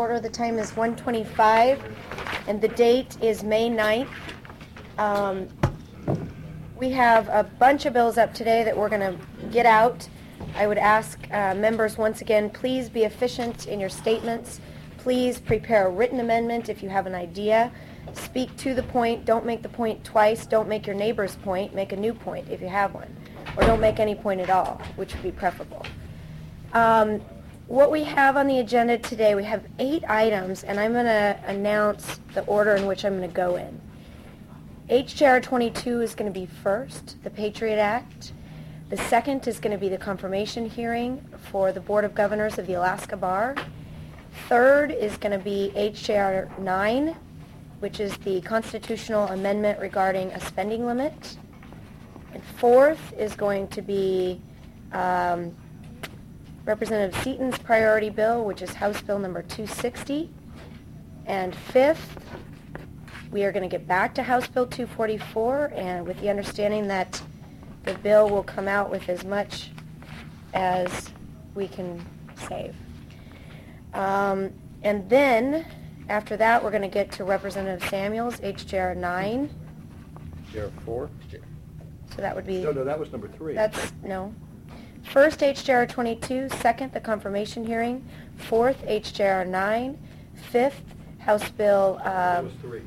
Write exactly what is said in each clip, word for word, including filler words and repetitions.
order. The time is one twenty-five, and the date is May ninth. Um, we have a bunch of bills up today that we're going to get out. I would ask uh, members once again, please be efficient in your statements. Please prepare a written amendment if you have an idea. Speak to the point. Don't make the point twice. Don't make your neighbor's point. Make a new point if you have one. Or don't make any point at all, which would be preferable. Um, what we have on the agenda today, we have eight items, and I'm going to announce the order in which I'm going to go in. H J R twenty-two is going to be first, the Patriot Act. The second is going to be the confirmation hearing for the Board of Governors of the Alaska Bar. Third is going to be H J R nine, which is the constitutional amendment regarding a spending limit. And fourth is going to be um, Representative Seaton's priority bill, which is House Bill number two sixty. And fifth, we are going to get back to House Bill two forty-four, and with the understanding that the bill will come out with as much as we can save. Um, and then, after that, we're going to get to Representative Samuels, H J R nine. H J R four? So that would be... No, no, that was number three. That's, no. First, H J R twenty-two. Second, the confirmation hearing. Fourth, H J R nine. Fifth, House Bill... Um, that was three.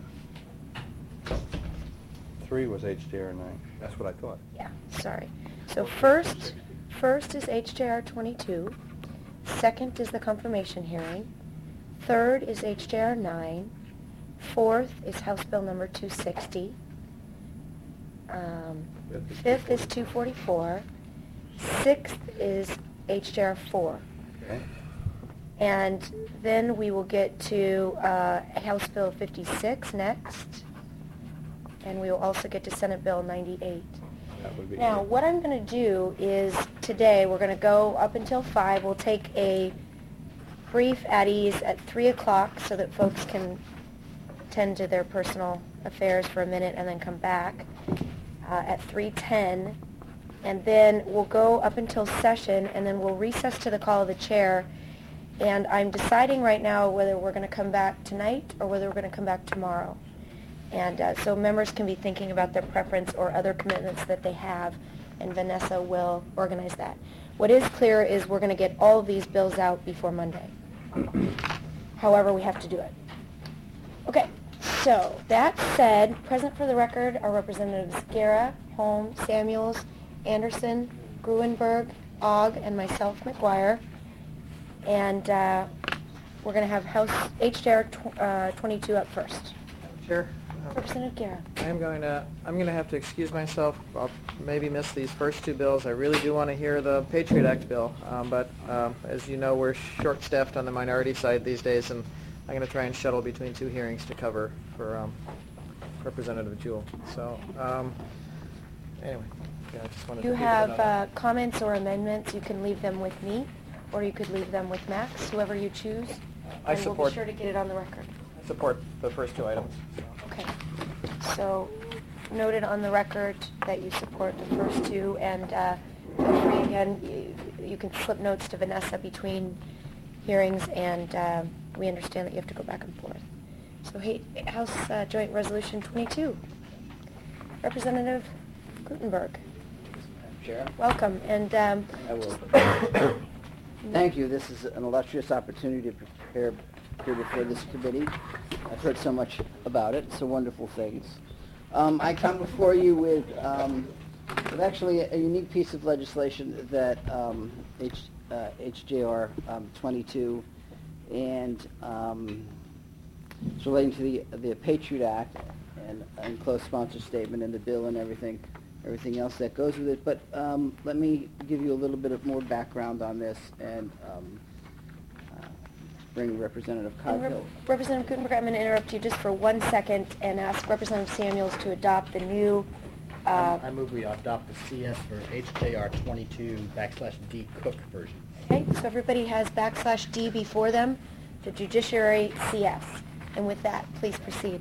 Three was H J R nine. That's what I thought. Yeah, sorry. So first, first is H J R twenty-two. Second is the confirmation hearing. Third is H J R nine. Fourth is House Bill number two sixty. Um, fifth is two forty-four. Sixth is H J R four. Okay. And then we will get to uh, House Bill fifty-six next. And we will also get to Senate Bill ninety-eight. That would be Now, good. what I'm going to do is today we're going to go up until five. We'll take a brief at ease at three o'clock so that folks can tend to their personal affairs for a minute and then come back uh, at three ten. And then we'll go up until session, and then we'll recess to the call of the chair. And I'm deciding right now whether we're going to come back tonight or whether we're going to come back tomorrow. And uh, so members can be thinking about their preference or other commitments that they have, and Vanessa will organize that. What is clear is we're going to get all of these bills out before Monday. However, we have to do it. Okay, so that said, present for the record are Representatives Guerra, Holm, Samuels, Anderson, Gruenberg, Ogg, and myself, McGuire. And uh, we're going to have House H J R tw- uh, twenty-two up first. Chair, Representative Guerra. I am going to, I'm going to have to excuse myself. I'll maybe miss these first two bills. I really do want to hear the Patriot Act bill, um, but um, as you know, we're short-staffed on the minority side these days, and I'm going to try and shuttle between two hearings to cover for um, Representative Jewell. So, um, anyway, yeah, I just wanted If you to keep it have on. uh, comments or amendments, you can leave them with me, or you could leave them with Max, whoever you choose. I and we'll support- be sure to get it on the record. I support the first two items. Okay. So noted on the record that you support the first two, and uh, feel free again, you, you can slip notes to Vanessa between hearings, and uh, we understand that you have to go back and forth. So hey, House uh, Joint Resolution twenty-two. Representative Gruenberg, Chair, welcome. And um, I will. Thank you. This is an illustrious opportunity to prepare here before this committee. I've heard so much about it. It's a wonderful thing. Um, I come before you with, um, with actually a, a unique piece of legislation that um, H, uh, H J R um, twenty-two, and um, it's relating to the the Patriot Act and enclosed sponsor statement and the bill and everything. everything else that goes with it. But um, let me give you a little bit of more background on this and um, uh, bring Representative And Rep- Coghill. Representative Gutenberg, I'm going to interrupt you just for one second and ask Representative Samuels to adopt the new, uh, I move we adopt the C S for H J R twenty-two backslash D Cook version. okay, so everybody has backslash D before them, the Judiciary C S. And with that, please proceed.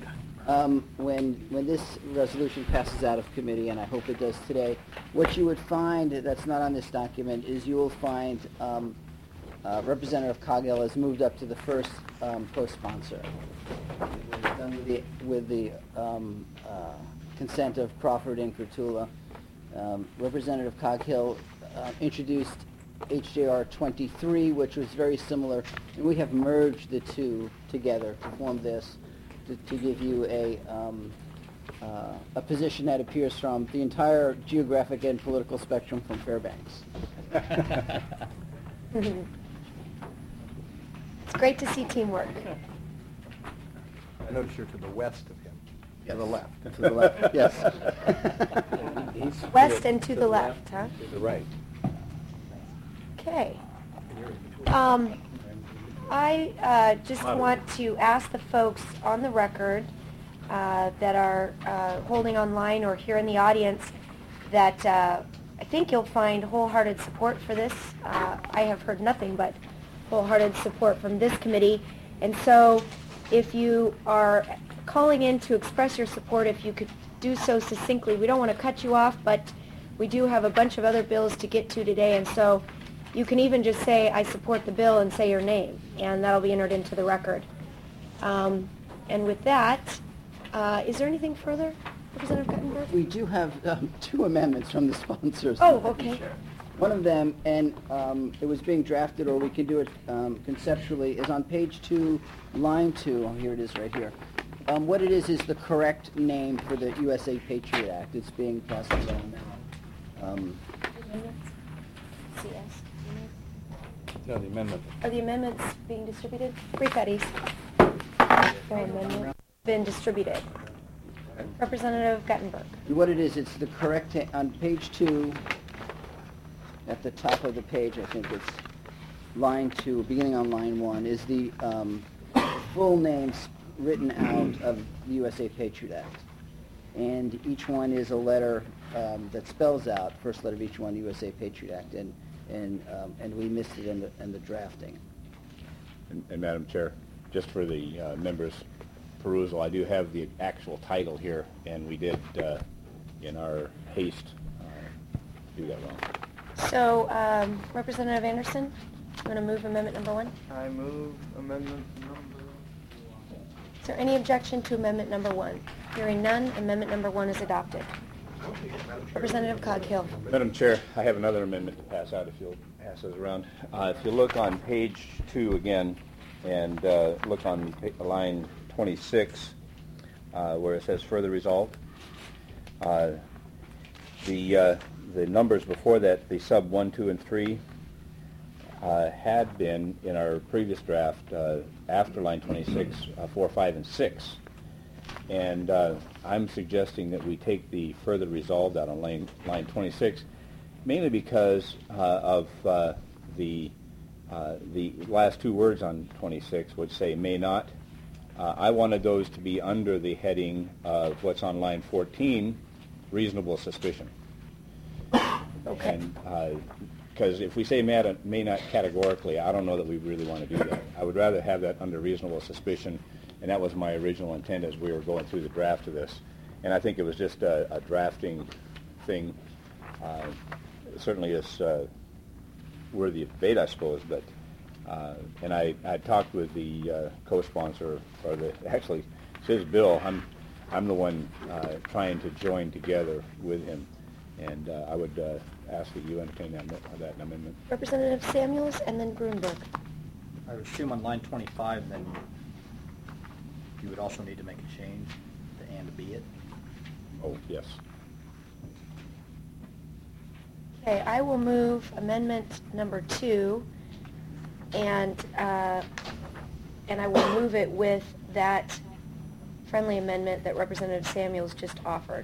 Um, when when this resolution passes out of committee, and I hope it does today, what you would find that's not on this document is you will find um, uh, Representative Coghill has moved up to the first um, co-sponsor. It was done with the, with the um, uh, consent of Crawford and Kurtula. Um, Representative Coghill uh, introduced H J R twenty-three, which was very similar, and we have merged the two together to form this, to, to give you a, um, uh, a position that appears from the entire geographic and political spectrum from Fairbanks. It's great to see teamwork. I notice you're to the west of him. To the left. To the left, yes. He's West to and to the left, huh? To the right. Okay. Um, I uh, just want to ask the folks on the record uh, that are uh, holding online or here in the audience that uh, I think you'll find wholehearted support for this. Uh, I have heard nothing but wholehearted support from this committee. And so if you are calling in to express your support, if you could do so succinctly. We don't want to cut you off, but we do have a bunch of other bills to get to today, and so you can even just say, I support the bill, and say your name, and that'll be entered into the record. Um, and with that, uh, is there anything further, Representative Guttenberg? We do have um, two amendments from the sponsors. Oh, okay. One of them, and um, it was being drafted, or we can do it um, conceptually, is on page two, line two. Oh, here it is right here. Um, what it is is the correct name for the U S A Patriot Act. It's being passed along now. Um, C S. No, the amendment. Are the amendments being distributed? Brief Eddies. Your amendment been distributed. Representative Guttenberg. what it is, it's the correct, ta- on page two, at the top of the page, I think it's line two, beginning on line one, is the um, full names written out of the U S A Patriot Act. And each one is a letter um, that spells out, first letter of each one, U S A Patriot Act, and and um, and we missed it in the, in the drafting. And, and Madam Chair, just for the uh, members' perusal, I do have the actual title here, and we did, uh, in our haste, uh, do that wrong. So, um, Representative Anderson, you want to move amendment number one? I move amendment number... Is there any objection to amendment number one? Hearing none, amendment number one is adopted. Representative Coghill. Madam Chair, I have another amendment to pass out if you'll pass those around. Uh, if you look on page two again, and uh, look on pa- line twenty-six, uh, where it says further resolved, uh, the uh, the numbers before that, the sub one, two, and three, uh, had been in our previous draft uh, after line twenty-six, uh, four, five, and six. And uh, I'm suggesting that we take the further resolved out on line, line twenty-six, mainly because uh, of uh, the uh, the last two words on twenty-six, which say may not. Uh, I wanted those to be under the heading of what's on line fourteen, reasonable suspicion. Okay. And because if we say may, may not categorically, I don't know that we really want to do that. I would rather have that under reasonable suspicion. And that was my original intent as we were going through the draft of this. And I think it was just a, a drafting thing. Uh, certainly is uh, worthy of debate, I suppose. But uh, and I, I talked with the uh, co-sponsor, or the actually it's his bill. I'm I'm the one uh, trying to join together with him. And uh, I would uh, ask that you entertain that, that amendment. Representative Samuels and then Grunberg. I would assume on line twenty-five, then you would also need to make a change to and be it. Oh, yes. Okay, I will move amendment number two, and uh, and I will move it with that friendly amendment that Representative Samuels just offered.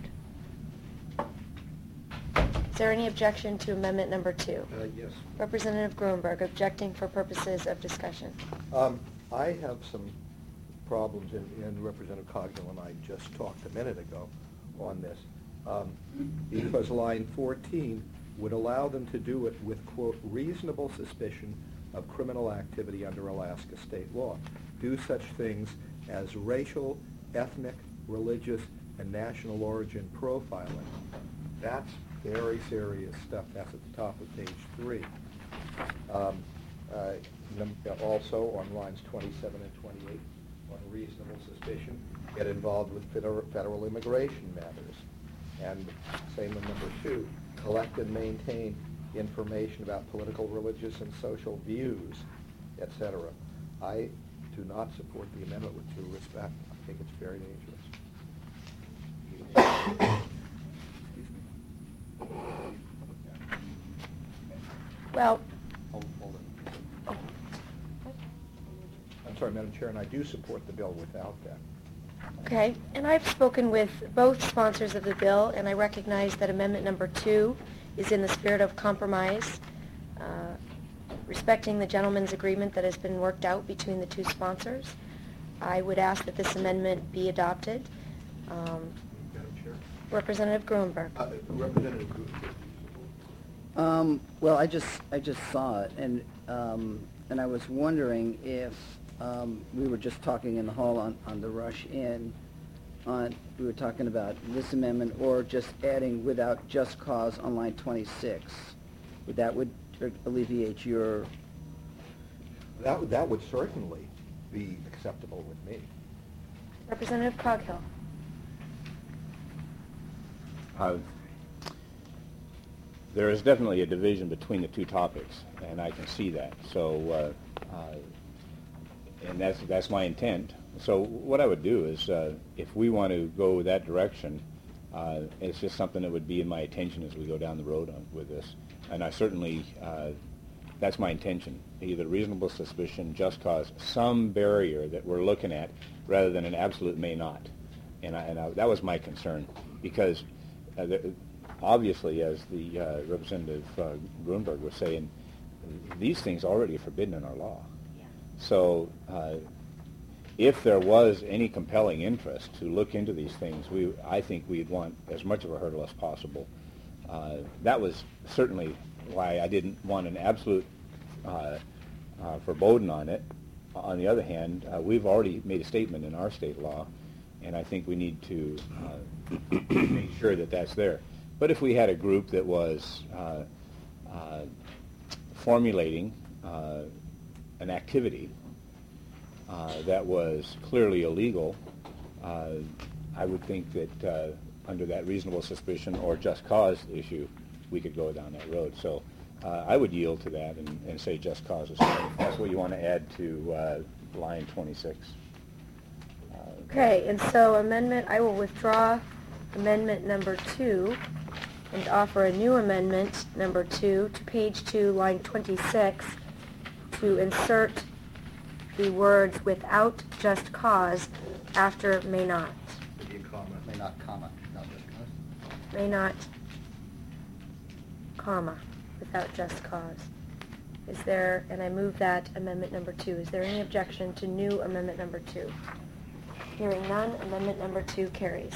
Is there any objection to amendment number two? Uh, yes. Representative Grunberg, objecting for purposes of discussion. Um, I have some problems, and, and Representative Coghill and I just talked a minute ago on this, um, because line fourteen would allow them to do it with, quote, reasonable suspicion of criminal activity under Alaska state law. Do such things as racial, ethnic, religious, and national origin profiling. That's very serious stuff. That's at the top of page three. Um, uh, num- also on lines twenty-seven and twenty-eight, on reasonable suspicion, get involved with federal, federal immigration matters. And same on number two, collect and maintain information about political, religious, and social views, et cetera. I do not support the amendment with due respect. I think it's very dangerous. Well, Hold, hold it. I'm sorry, Madam Chair, and I do support the bill without that. okay, and I've spoken with both sponsors of the bill, and I recognize that amendment number two is in the spirit of compromise, uh, respecting the gentleman's agreement that has been worked out between the two sponsors. I would ask that this amendment be adopted. Um, Madam Chair? Representative Gruenberg. Uh, Representative Gu- Um, well, I just, I just saw it, and, um, and I was wondering if, um, we were just talking in the hall on, on the rush in, on, we were talking about this amendment, or just adding without just cause on line twenty-six. Would that would alleviate your, That, would- that would certainly be acceptable with me. Representative Coghill. Uh, There is definitely a division between the two topics, and I can see that. So, uh, uh, and that's that's my intent. So, what I would do is, uh, if we want to go that direction, uh, it's just something that would be in my attention as we go down the road on, with this. And I certainly, uh, that's my intention. Either reasonable suspicion, just cause, some barrier that we're looking at, rather than an absolute may not. And, I, and I, that was my concern, because uh, the, obviously, as the uh, Representative uh, Gruenberg was saying, these things already are forbidden in our law. Yeah. So uh, if there was any compelling interest to look into these things, we, I think we'd want as much of a hurdle as possible. Uh, that was certainly why I didn't want an absolute uh, uh, verboten on it. On the other hand, uh, we've already made a statement in our state law, and I think we need to uh, make sure that that's there. But if we had a group that was uh, uh, formulating uh, an activity uh, that was clearly illegal, uh, I would think that uh, under that reasonable suspicion or just cause issue, we could go down that road. So uh, I would yield to that and, and say just cause is fine. If that's what you want to add to uh, line twenty-six. Uh, Okay, and so amendment, I will withdraw amendment number two and offer a new amendment, number two, to page two, line twenty-six, to insert the words without just cause after may not. Could be a comma, may not comma, not just cause. May not, comma, without just cause. Is there, and I move that amendment number two. Is there any objection to new amendment number two? Hearing none, amendment number two carries.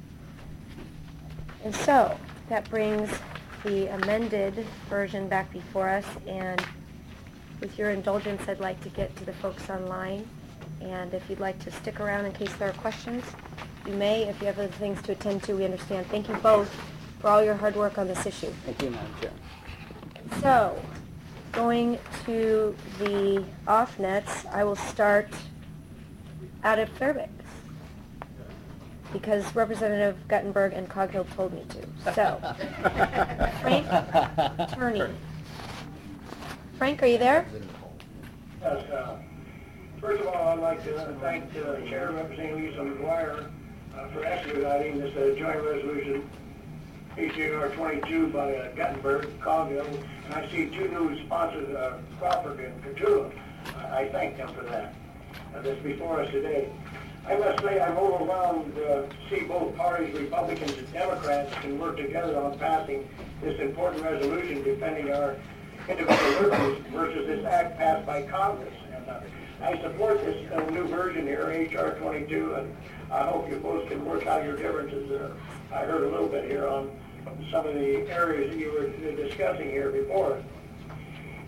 And so, that brings the amended version back before us, and with your indulgence, I'd like to get to the folks online, and if you'd like to stick around in case there are questions, you may. If you have other things to attend to, we understand. Thank you both for all your hard work on this issue. thank you, Madam Chair. So, going to the off-nets, I will start out at Fairbanks, because Representative Guttenberg and Coghill told me to. So, Frank Turney. Frank, are you there? Yes, uh, first of all, I'd like to thank the Chair, Representative Lisa McGuire, uh, for expediting this uh, joint resolution, H J R twenty-two by uh, Guttenberg, Coghill, and I see two new sponsors, uh, Crawford and Petula. I I thank them for that. Uh, that's before us today. I must say I'm overwhelmed uh, to see both parties, Republicans and Democrats, can work together on passing this important resolution defending our individual liberties versus this act passed by Congress. And uh, I support this uh, new version here, H R twenty-two, and I hope you both can work out your differences. Uh, I heard a little bit here on some of the areas that you were discussing here before.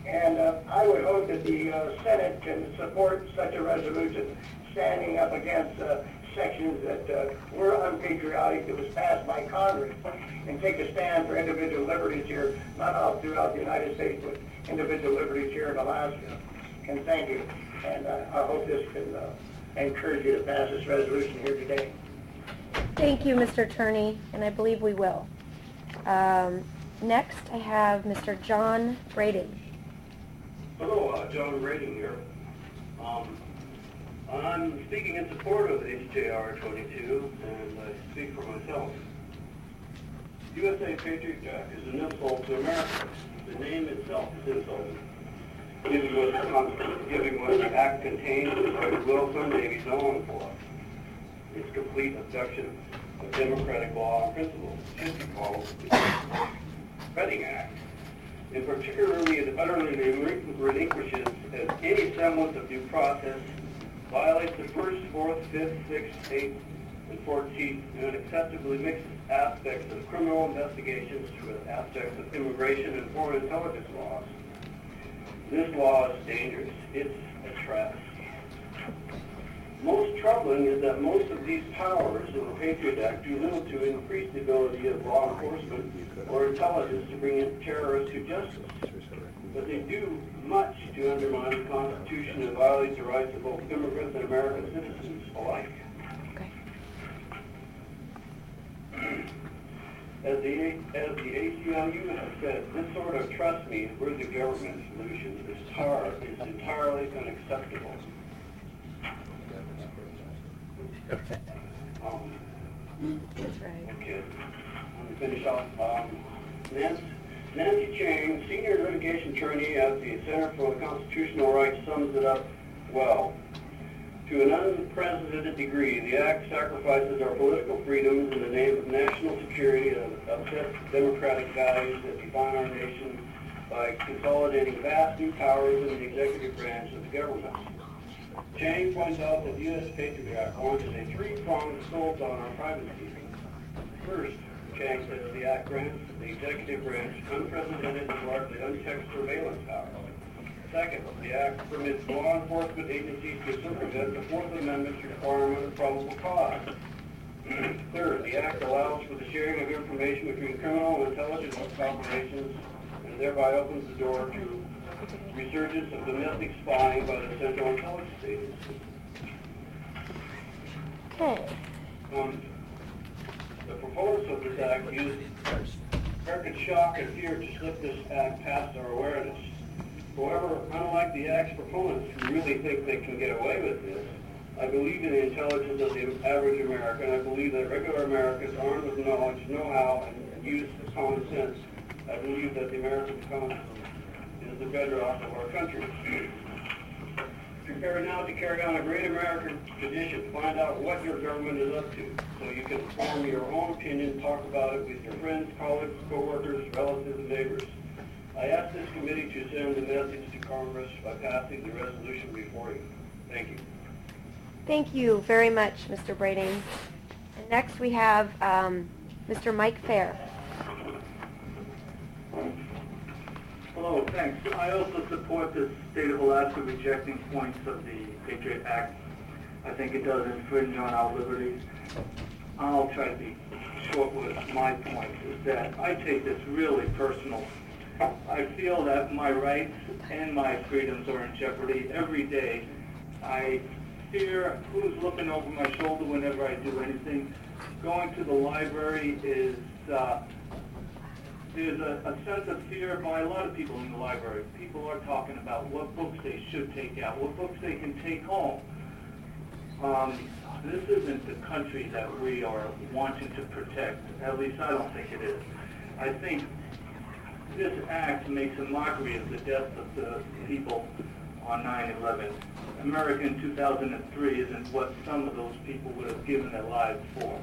And uh, I would hope that the uh, Senate can support such a resolution, standing up against uh, sections that uh, were unpatriotic that was passed by Congress, and take a stand for individual liberties here, not all throughout the United States, but individual liberties here in Alaska. And thank you. And uh, I hope this can uh, encourage you to pass this resolution here today. Thank you, Mister Turney, and I believe we will. Um, next, I have Mister John Brady. Hello, uh, John Brady here. Um, I'm speaking in support of H J R twenty-two, and I speak for myself. U S A Patriot Act is an insult to America. The name itself is insulting. Giving what the, giving what the act contains is what Wilson may be known for. Its complete abduction of democratic law and principles should be called the Reading Act. And particularly it utterly relinquishes as any semblance of due process, violates the first, fourth, fifth, sixth, eighth, and fourteenth, and unacceptably mixes aspects of criminal investigations with aspects of immigration and foreign intelligence laws. This law is dangerous. It's a trap. Most troubling is that most of these powers in the Patriot Act do little to increase the ability of law enforcement or intelligence to bring in terrorists to justice. But they do much to undermine the Constitution and violate the rights of both immigrants and American citizens alike. Okay. As the, as the A C L U has said, this sort of trust me worthy government solution is, tar- is entirely unacceptable. Um, That's right. okay, let me finish off. Um, Nancy, Nancy Chang, senior litigation attorney at the Center for the Constitutional Rights, sums it up well. To an unprecedented degree, the Act sacrifices our political freedoms in the name of national security and upsets democratic values that define our nation by consolidating vast new powers in the executive branch of the government. Chang points out that the U S Patriot Act launches a three-pronged assault on our privacy. First, Chang says the Act grants the executive branch unprecedented and largely unchecked surveillance power. Second, the Act permits law enforcement agencies to circumvent the Fourth Amendment's requirement of probable cause. Third, the Act allows for the sharing of information between criminal and intelligence operations and thereby opens the door to resurgence of domestic spying by the Central Intelligence Agency. Okay. Um, the proponents of this act use American shock and fear to slip this act past our awareness. However, unlike the act's proponents who really think they can get away with this, I believe in the intelligence of the average American. I believe that regular Americans armed with knowledge, know-how, and use of common sense, I believe that the American economy is the bedrock of our country. Prepare now to carry on a great American tradition. Find out what your government is up to, so you can form your own opinion, talk about it with your friends, colleagues, co-workers, relatives, and neighbors. I ask this committee to send a message to Congress by passing the resolution before you. Thank you. Thank you very much, Mister Brading. And next we have um, Mister Mike Fair. Hello, thanks. I also support the state of Alaska rejecting points of the Patriot Act. I think it does infringe on our liberties. I'll try to be short with my point, is that I take this really personal. I feel that my rights and my freedoms are in jeopardy every day. I fear who's looking over my shoulder whenever I do anything. Going to the library is, uh, there's a, a sense of fear by a lot of people in the library. People are talking about what books they should take out, what books they can take home. Um, this isn't the country that we are wanting to protect. At least I don't think it is. I think this act makes a mockery of the deaths of the people on nine eleven. America in two thousand three isn't what some of those people would have given their lives for.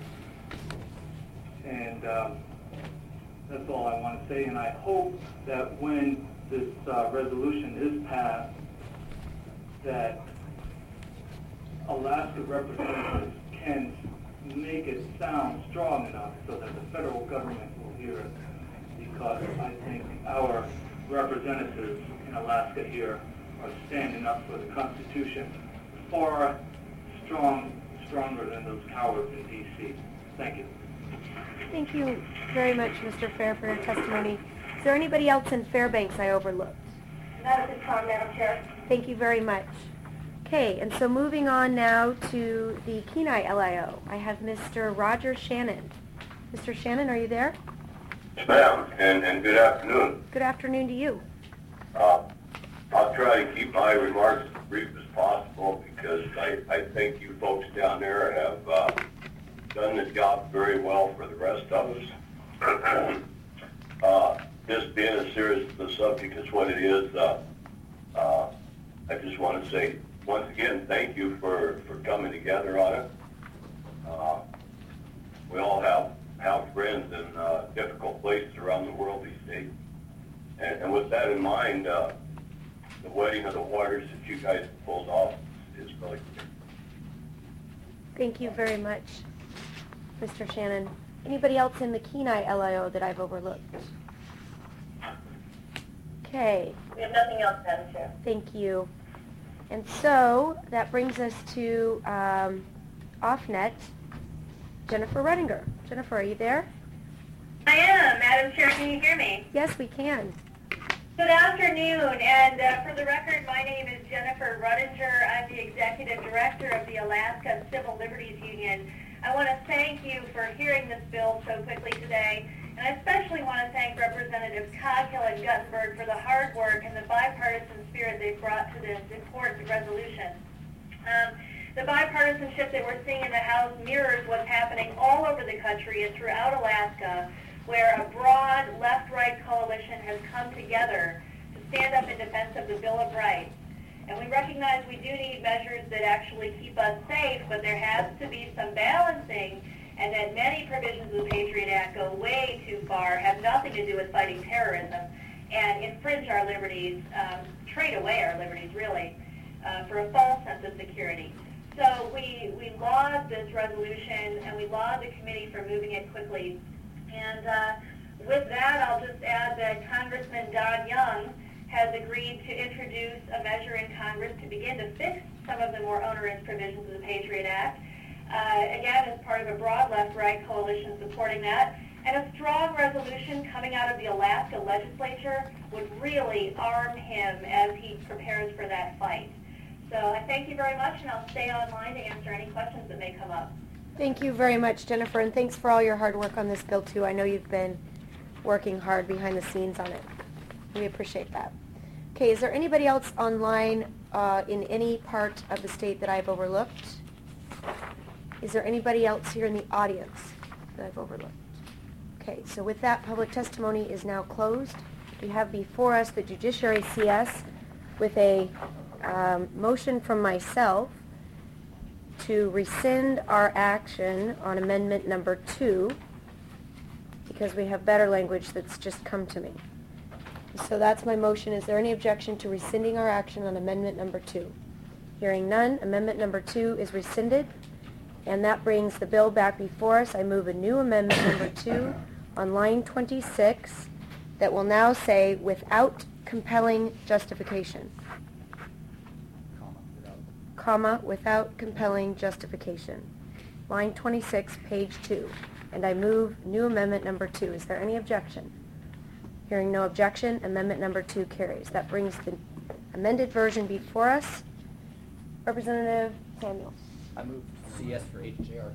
And um, that's all I want to say. And I hope that when this uh, resolution is passed, that Alaska representatives can make it sound strong enough so that the federal government will hear it. Because I think our representatives in Alaska here are standing up for the Constitution, far strong, stronger than those cowards in D C. Thank you. Thank you very much, Mister Fair, for your testimony. Is there anybody else in Fairbanks I overlooked? Not at this time, Madam Chair. Thank you very much. Okay, and so moving on now to the Kenai L I O. I have Mister Roger Shannon. Mister Shannon, are you there? Yes, ma'am, and, and good afternoon. Good afternoon to you. Uh, I'll try to keep my remarks as brief as possible because I, I think you folks down there have uh, done the job very well for the rest of us. uh, this being as serious as the subject is what it is, uh, uh, I just want to say once again thank you for, for coming together on it. Uh, we all have, have friends in uh, difficult places around the world these days. And, and with that in mind, uh, the wedding of the waters that you guys pulled off is really great. Thank you very much, Mister Shannon. Anybody else in the Kenai L I O that I've overlooked? Okay. We have nothing else, Madam Chair. Thank you. And so that brings us to um, OffNet, Jennifer Redinger. Jennifer, are you there? I am, Madam Chair. Can you hear me? Yes, we can. Good afternoon, and uh, for the record, my name is Jennifer Redinger. I'm the Executive Director of the Alaska Civil Liberties Union. I want to thank you for hearing this bill so quickly today, and I especially want to thank Representatives Coghill and Guttenberg for the hard work and the bipartisan spirit they've brought to this important resolution. Um, the bipartisanship that we're seeing in the House mirrors what's happening all over the country and throughout Alaska, where a broad left-right coalition has come together to stand up in defense of the Bill of Rights. And we recognize we do need measures that actually keep us safe, but there has to be some balancing, and that many provisions of the Patriot Act go way too far, have nothing to do with fighting terrorism, and infringe our liberties, um, trade away our liberties, really, uh, for a false sense of security. So we, we laud this resolution, and we laud the committee for moving it quickly. And uh, with that, I'll just add that Congressman Don Young has agreed to introduce a measure in Congress to begin to fix some of the more onerous provisions of the Patriot Act. Uh, again, as part of a broad left-right coalition supporting that. And a strong resolution coming out of the Alaska legislature would really arm him as he prepares for that fight. So I thank you very much, and I'll stay online to answer any questions that may come up. Thank you very much, Jennifer, and thanks for all your hard work on this bill, too. I know you've been working hard behind the scenes on it. We appreciate that. Okay, is there anybody else online uh, in any part of the state that I've overlooked? Is there anybody else here in the audience that I've overlooked? Okay, so with that, public testimony is now closed. We have before us the Judiciary C S with a um, motion from myself to rescind our action on amendment number two because we have better language that's just come to me. So that's my motion. Is there any objection to rescinding our action on amendment number two? Hearing none, amendment number two is rescinded, and that brings the bill back before us. I move a new amendment number two on line twenty-six that will now say without compelling justification. Comma, without compelling justification. Line twenty-six, page two. And I move new amendment number two. Is there any objection? Hearing no objection, amendment number two carries. That brings the amended version before us. Representative Samuel. I move C S for H J R.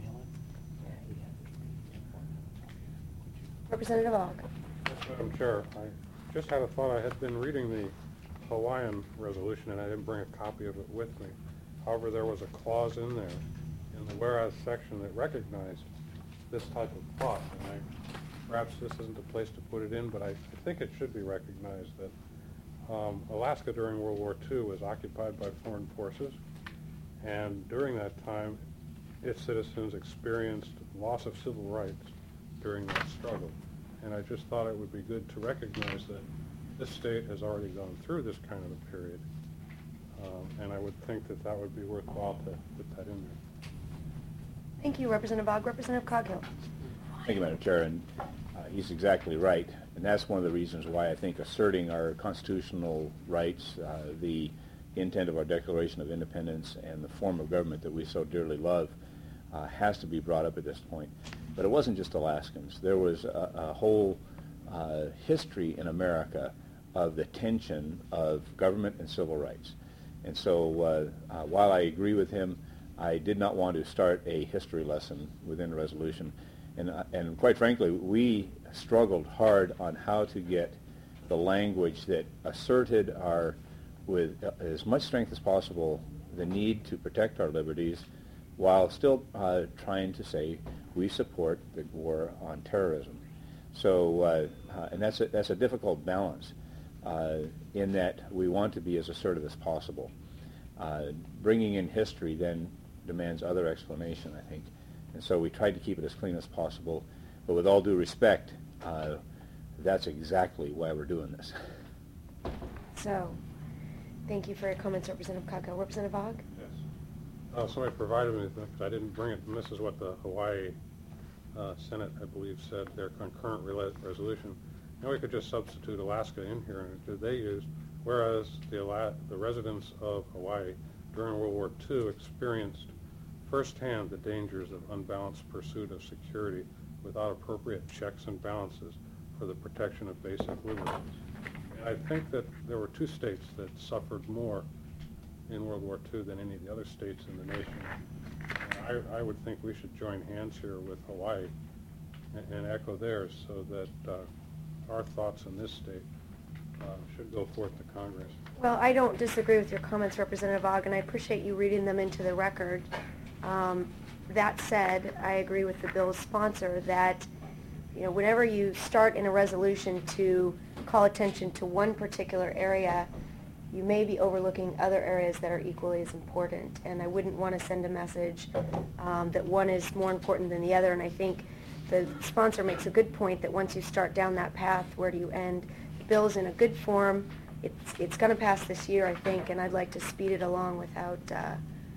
Representative Ogg. Yes, Madam Chair. I just had a thought. I had been reading the Hawaiian resolution, and I didn't bring a copy of it with me. However, there was a clause in there in the whereas section that recognized this type of plot, and I, perhaps this isn't the place to put it in, but I, I think it should be recognized that um, Alaska during World War Two was occupied by foreign forces, and during that time, its citizens experienced loss of civil rights during that struggle. And I just thought it would be good to recognize that this state has already gone through this kind of a period, um, and I would think that that would be worthwhile to put that in there. Thank you, Representative Ogg. Representative Coghill. Thank you, Madam Chair. And uh, he's exactly right. And that's one of the reasons why I think asserting our constitutional rights, uh, the intent of our Declaration of Independence, and the form of government that we so dearly love uh, has to be brought up at this point. But it wasn't just Alaskans. There was a, a whole uh, history in America of the tension of government and civil rights. And so uh, uh, while I agree with him, I did not want to start a history lesson within the resolution. And, uh, and quite frankly, we struggled hard on how to get the language that asserted our, with uh, as much strength as possible, the need to protect our liberties while still uh, trying to say we support the war on terrorism. So, uh, uh, and that's a, that's a difficult balance uh, in that we want to be as assertive as possible. Uh, bringing in history then demands other explanation, I think. And so we tried to keep it as clean as possible. But with all due respect, uh, that's exactly why we're doing this. So, thank you for your comments, Representative Coghill. Representative Ogg? Yes. Uh, somebody provided me, because I didn't bring it, and this is what the Hawaii uh, Senate, I believe, said, their concurrent rela- resolution. Now we could just substitute Alaska in here, and did they use, whereas the, Ala- the residents of Hawaii during World War Two experienced firsthand the dangers of unbalanced pursuit of security without appropriate checks and balances for the protection of basic liberties. And I think that there were two states that suffered more in World War Two than any of the other states in the nation. And I, I would think we should join hands here with Hawaii and, and echo theirs, so that uh, our thoughts in this state uh, should go forth to Congress. Well, I don't disagree with your comments, Representative Ogg, and I appreciate you reading them into the record. Um, that said, I agree with the bill's sponsor that, you know, whenever you start in a resolution to call attention to one particular area, you may be overlooking other areas that are equally as important. And I wouldn't want to send a message um, that one is more important than the other. And I think the sponsor makes a good point that once you start down that path, where do you end? The bill's in a good form. It's, it's going to pass this year, I think, and I'd like to speed it along without uh,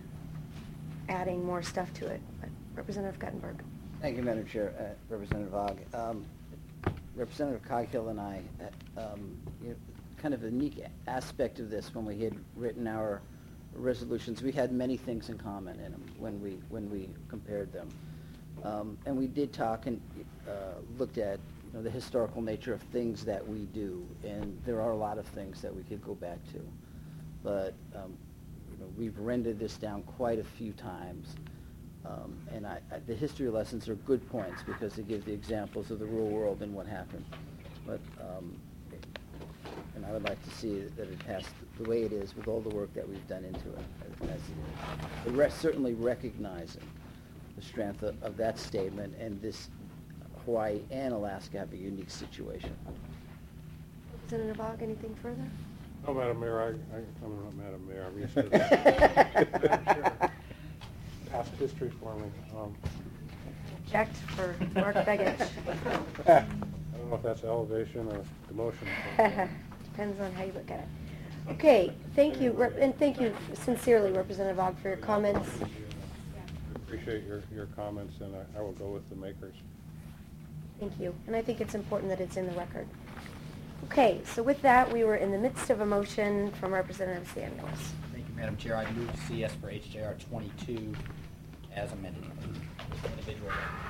adding more stuff to it. But Representative Guttenberg. Thank you, Madam Chair. Uh, Representative Ogg. Um, Representative Coghill and I, uh, um, you know, kind of a unique aspect of this when we had written our resolutions, we had many things in common in them when we when we compared them. Um, and we did talk and uh, looked at you know, the historical nature of things that we do, and there are a lot of things that we could go back to. But um, you know, we've rendered this down quite a few times. Um, and I, I, the history lessons are good points because they give the examples of the real world and what happened. But um, and I would like to see that it passed the way it is with all the work that we've done into it as it is. But re- certainly recognizing the strength of, of that statement, and this Hawaii and Alaska have a unique situation. Representative Ogg, anything further? No, Madam Mayor, I, I, I'm not Madam Mayor, I'm used to that. Madam Chair, past history for me. Um, Object for Mark Begich. I don't know if that's elevation or demotion. But, Depends on how you look at it. Okay, thank you, Rep- and thank you sincerely, Representative Ogg, for your comments. I appreciate your, your comments, and I, I will go with the makers. Thank you, and I think it's important that it's in the record. Okay, so with that, we were in the midst of a motion from Representative Samuels. Thank you, Madam Chair. I move C S for H J R twenty-two as amended. Individual.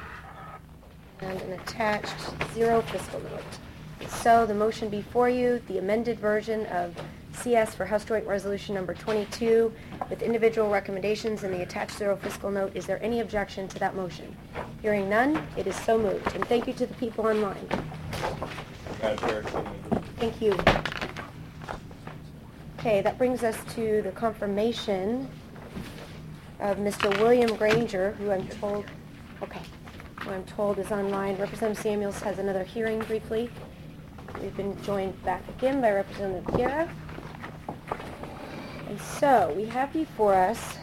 And an attached zero fiscal note. So the motion before you, the amended version of C S for House Joint Resolution number twenty-two with individual recommendations and the attached zero fiscal note. Is there any objection to that motion? Hearing none, it is so moved. And thank you to the people online. Thank you. Okay, that brings us to the confirmation of Mister William Granger, who I'm told, okay, who I'm told is online. Representative Samuels has another hearing briefly. We've been joined back again by Representative Guerra. And so we have before us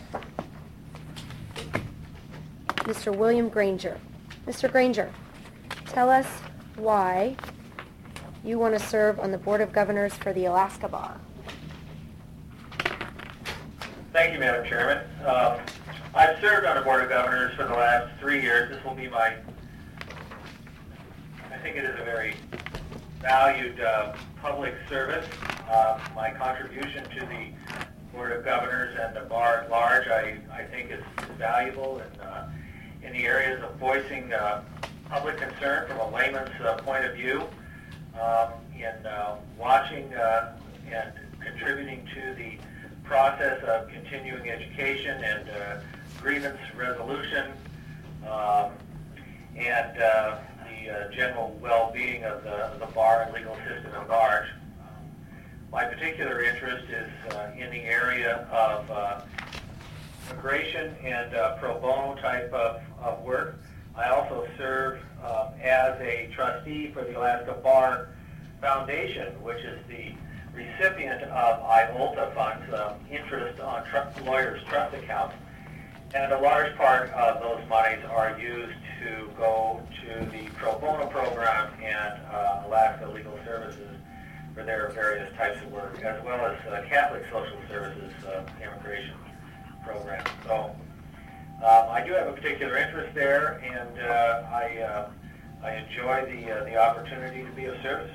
Mister William Granger. Mister Granger, tell us why you want to serve on the Board of Governors for the Alaska Bar. Thank you, Madam Chairman. Uh, I've served on the Board of Governors for the last three years. This will be my think it is a very valued uh, public service. Uh, my contribution to the Board of Governors and the bar at large, I, I think is, is valuable in, uh, in the areas of voicing uh, public concern from a layman's uh, point of view, um, in uh, watching uh, and contributing to the process of continuing education and uh, grievance resolution, um, and uh, the uh, general well-being of the, of the bar and legal system at large. Um, my particular interest is uh, in the area of uh, immigration and uh, pro bono type of, of work. I also serve um, as a trustee for the Alaska Bar Foundation, which is the recipient of I O L T A funds, um, interest on tr- lawyers' trust accounts. And a large part of those monies are used to go to the pro bono program and uh, Alaska Legal Services for their various types of work, as well as uh, Catholic Social Services uh, immigration program. So uh, I do have a particular interest there, and uh, I uh, I enjoy the uh, the opportunity to be of service.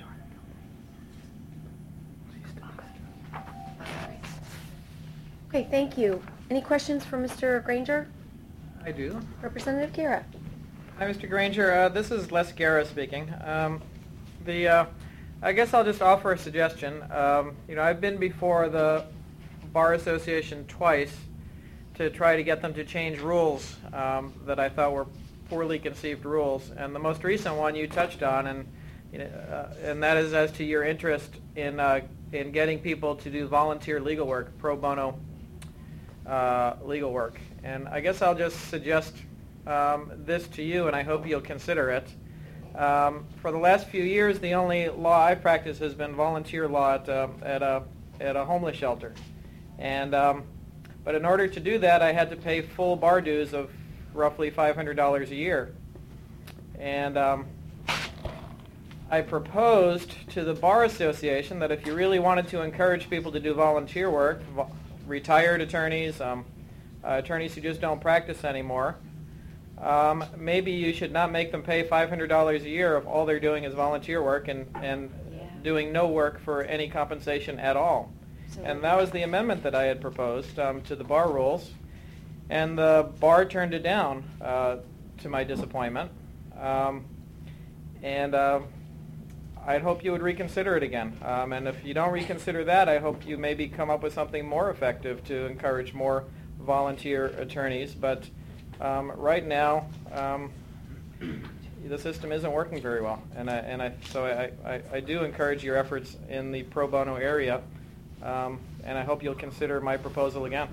Okay, thank you. Any questions for Mister Granger? I do. Representative Guerra. Hi, Mister Granger. Uh, this is Les Guerra speaking. Um, the, uh, I guess I'll just offer a suggestion. Um, you know, I've been before the Bar Association twice to try to get them to change rules um, that I thought were poorly conceived rules, and the most recent one you touched on, and you know, uh, and that is as to your interest in uh, in getting people to do volunteer legal work, pro bono uh, legal work. And I guess I'll just suggest um, this to you, and I hope you'll consider it. Um, for the last few years, the only law I've practiced has been volunteer law at, uh, at a at a homeless shelter, and um, but in order to do that, I had to pay full bar dues of roughly five hundred dollars a year. And um, I proposed to the Bar Association that if you really wanted to encourage people to do volunteer work, vo- retired attorneys, um, uh, attorneys who just don't practice anymore, um, maybe you should not make them pay five hundred dollars a year if all they're doing is volunteer work and, and yeah. doing no work for any compensation at all. So and that was the amendment that I had proposed um, to the bar rules. And the bar turned it down, uh, to my disappointment. Um, and uh, I'd hope you would reconsider it again. Um, and if you don't reconsider that, I hope you maybe come up with something more effective to encourage more volunteer attorneys. But um, right now, um, the system isn't working very well. And I, and I, so I, I, I do encourage your efforts in the pro bono area. Um, and I hope you'll consider my proposal again.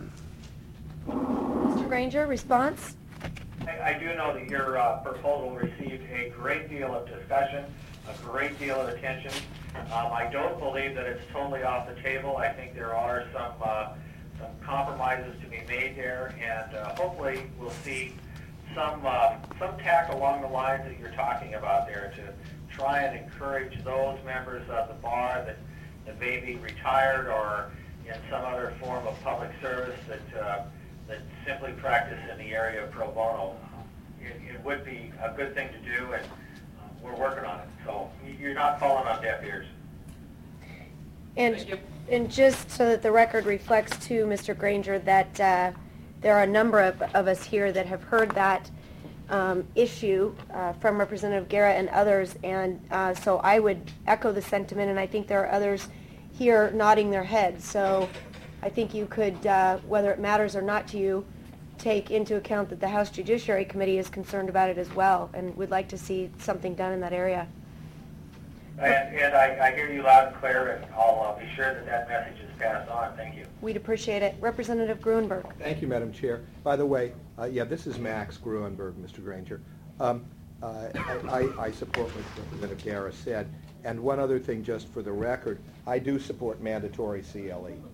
Mister Granger, response? I, I do know that your uh, proposal received a great deal of discussion, a great deal of attention. Um, I don't believe that it's totally off the table. I think there are some uh, some compromises to be made there, and uh, hopefully we'll see some uh, some tack along the lines that you're talking about there to try and encourage those members of the bar that, that may be retired or in some other form of public service that uh, that simply practice in the area of pro bono. It, it would be a good thing to do, and uh, we're working on it. So you're not falling on deaf ears. And and just so that the record reflects to Mister Granger that uh, there are a number of, of us here that have heard that um, issue uh, from Representative Guerra and others, and uh, so I would echo the sentiment, and I think there are others here nodding their heads. So I think you could, uh, whether it matters or not to you, take into account that the House Judiciary Committee is concerned about it as well and would like to see something done in that area. And, and I, I hear you loud and clear, and I'll uh, be sure that that message is passed on. Thank you. We'd appreciate it. Representative Gruenberg. Thank you, Madam Chair. By the way, uh, yeah, this is Max Gruenberg, Mister Granger. Um, uh, I, I, I support what Representative Guerra said. And one other thing, just for the record, I do support mandatory C L E.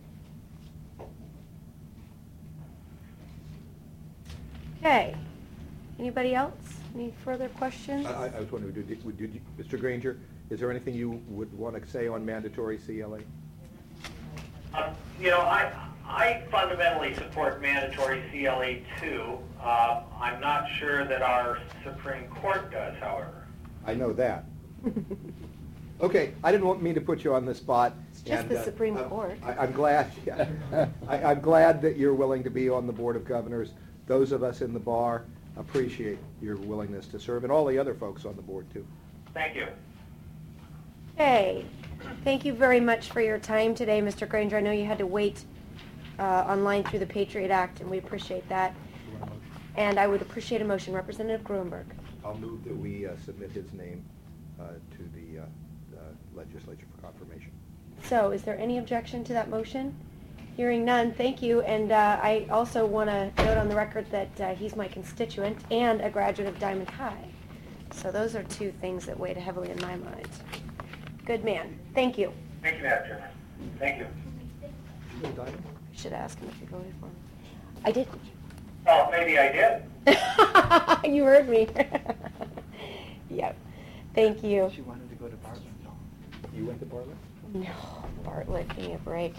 Okay. Anybody else? Any further questions? I, I was wondering, did, did, did you, Mister Granger, is there anything you would want to say on mandatory C L E? Um, you know, I I fundamentally support mandatory C L E too. Uh, I'm not sure that our Supreme Court does, however. I know that. Okay, I didn't want me to put you on the spot. It's just and, the uh, Supreme uh, Court. I, I'm glad, yeah. I, I'm glad that you're willing to be on the Board of Governors. Those of us in the bar appreciate your willingness to serve, and all the other folks on the board, too. Thank you. Hey, thank you very much for your time today, Mister Granger. I know you had to wait uh, online through the Patriot Act, and we appreciate that. And I would appreciate a motion. Representative Gruenberg. I'll move that we uh, submit his name uh, to the uh, uh, legislature for confirmation. So, is there any objection to that motion? Hearing none, thank you. And uh, I also want to note on the record that uh, he's my constituent and a graduate of Diamond High. So those are two things that weighed heavily in my mind. Good man. Thank you. Thank you, Madam Chairman. Thank you. I should ask him if he voted for me. I did. Oh, maybe I did. You heard me. Yep. Thank you. She wanted to go to Bartlett. You went to Bartlett? No, Bartlett, give me a break.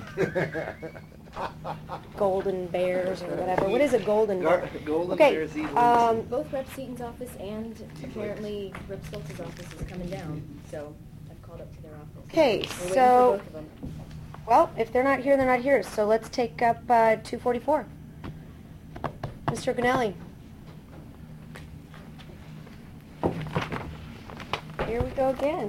Golden Bears or whatever. What is a golden bear? Golden okay, Bears eat um, Both Rep Seaton's office and apparently Rep Stoltz's office is coming down, so I've called up to their office. Okay, We're waiting for so, both of them. well, if they're not here, they're not here. So let's take up uh, two forty-four. Mister Ganelli. Here we go again.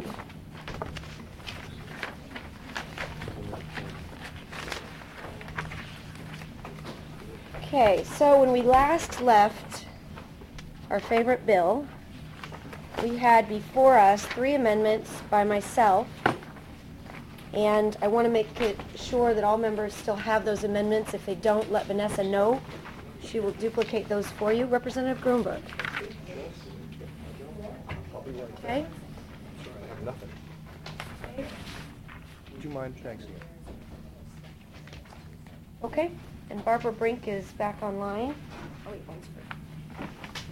Okay, so when we last left our favorite bill, we had before us three amendments by myself, and I want to make it sure that all members still have those amendments. If they don't, let Vanessa know. She will duplicate those for you. Representative Gruenberg. Okay. I have nothing. Would you mind? Thanks. Okay, and Barbara Brink is back online. Oh, wait, one's free.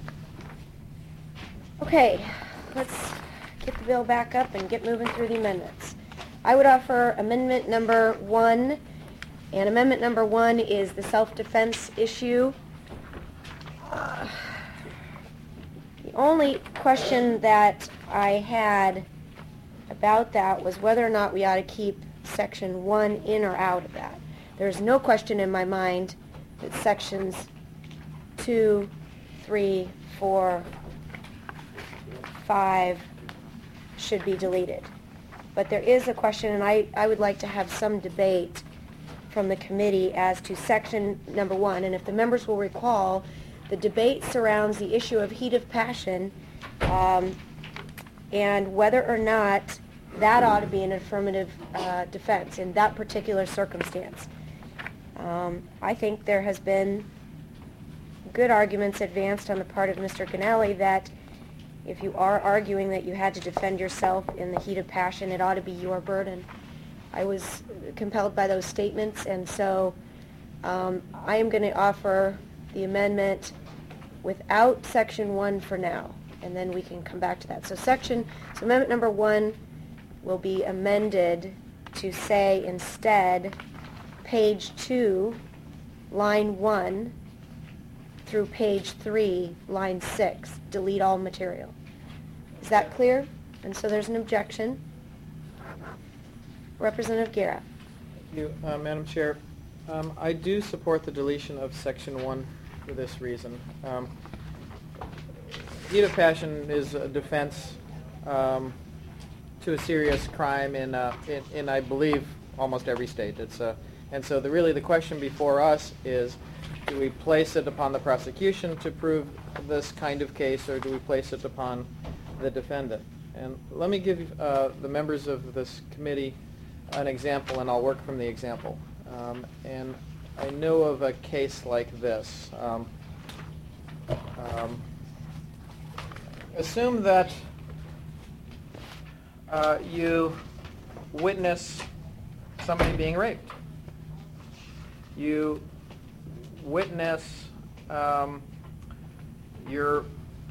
Okay, let's get the bill back up and get moving through the amendments. I would offer amendment number one, and amendment number one is the self-defense issue. Uh, the only question that I had about that was whether or not we ought to keep section one in or out of that. There's no question in my mind that sections two, three, four, five should be deleted. But there is a question, and I, I would like to have some debate from the committee as to section number one. And if the members will recall, the debate surrounds the issue of heat of passion um, and whether or not that ought to be an affirmative uh, defense in that particular circumstance. Um, I think there has been good arguments advanced on the part of Mister Ganelli that if you are arguing that you had to defend yourself in the heat of passion, it ought to be your burden. I was compelled by those statements, and so um, I am going to offer the amendment without section one for now, and then we can come back to that. So section, so amendment number one will be amended to say instead page two, line one, through page three, line six, delete all material. Is that clear? And so there's an objection. Representative Guerra. Thank you, uh, Madam Chair. Um, I do support the deletion of section one for this reason. Um, heat of passion is a defense um, to a serious crime in, uh, in, in, I believe, almost every state. It's a, and so the, really the question before us is, do we place it upon the prosecution to prove this kind of case, or do we place it upon the defendant? And let me give uh, the members of this committee an example, and I'll work from the example. Um, and I know of a case like this. Um, um, assume that uh, you witness somebody being raped. You witness um, your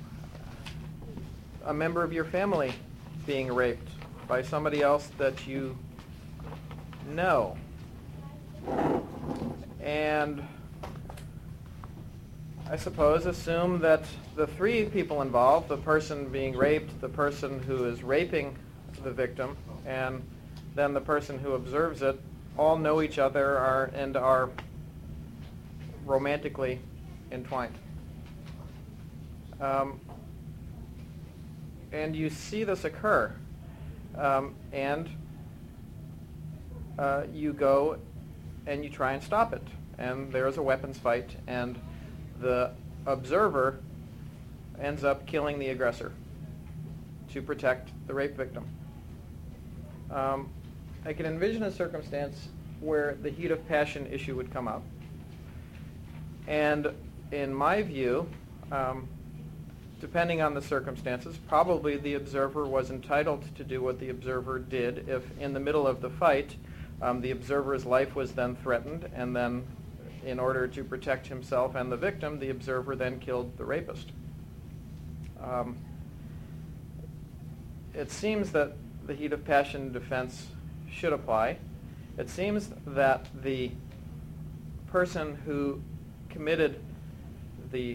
a member of your family being raped by somebody else that you know. And I suppose, assume that the three people involved, the person being raped, the person who is raping the victim, and then the person who observes it, all know each other are, and are romantically entwined. Um, and you see this occur, um, and uh, you go and you try and stop it. And there's a weapons fight, and the observer ends up killing the aggressor to protect the rape victim. Um, I can envision a circumstance where the heat of passion issue would come up. And in my view, um, depending on the circumstances, probably the observer was entitled to do what the observer did if in the middle of the fight um, the observer's life was then threatened, and then in order to protect himself and the victim, the observer then killed the rapist. Um, it seems that the heat of passion defense should apply. It seems that the person who committed the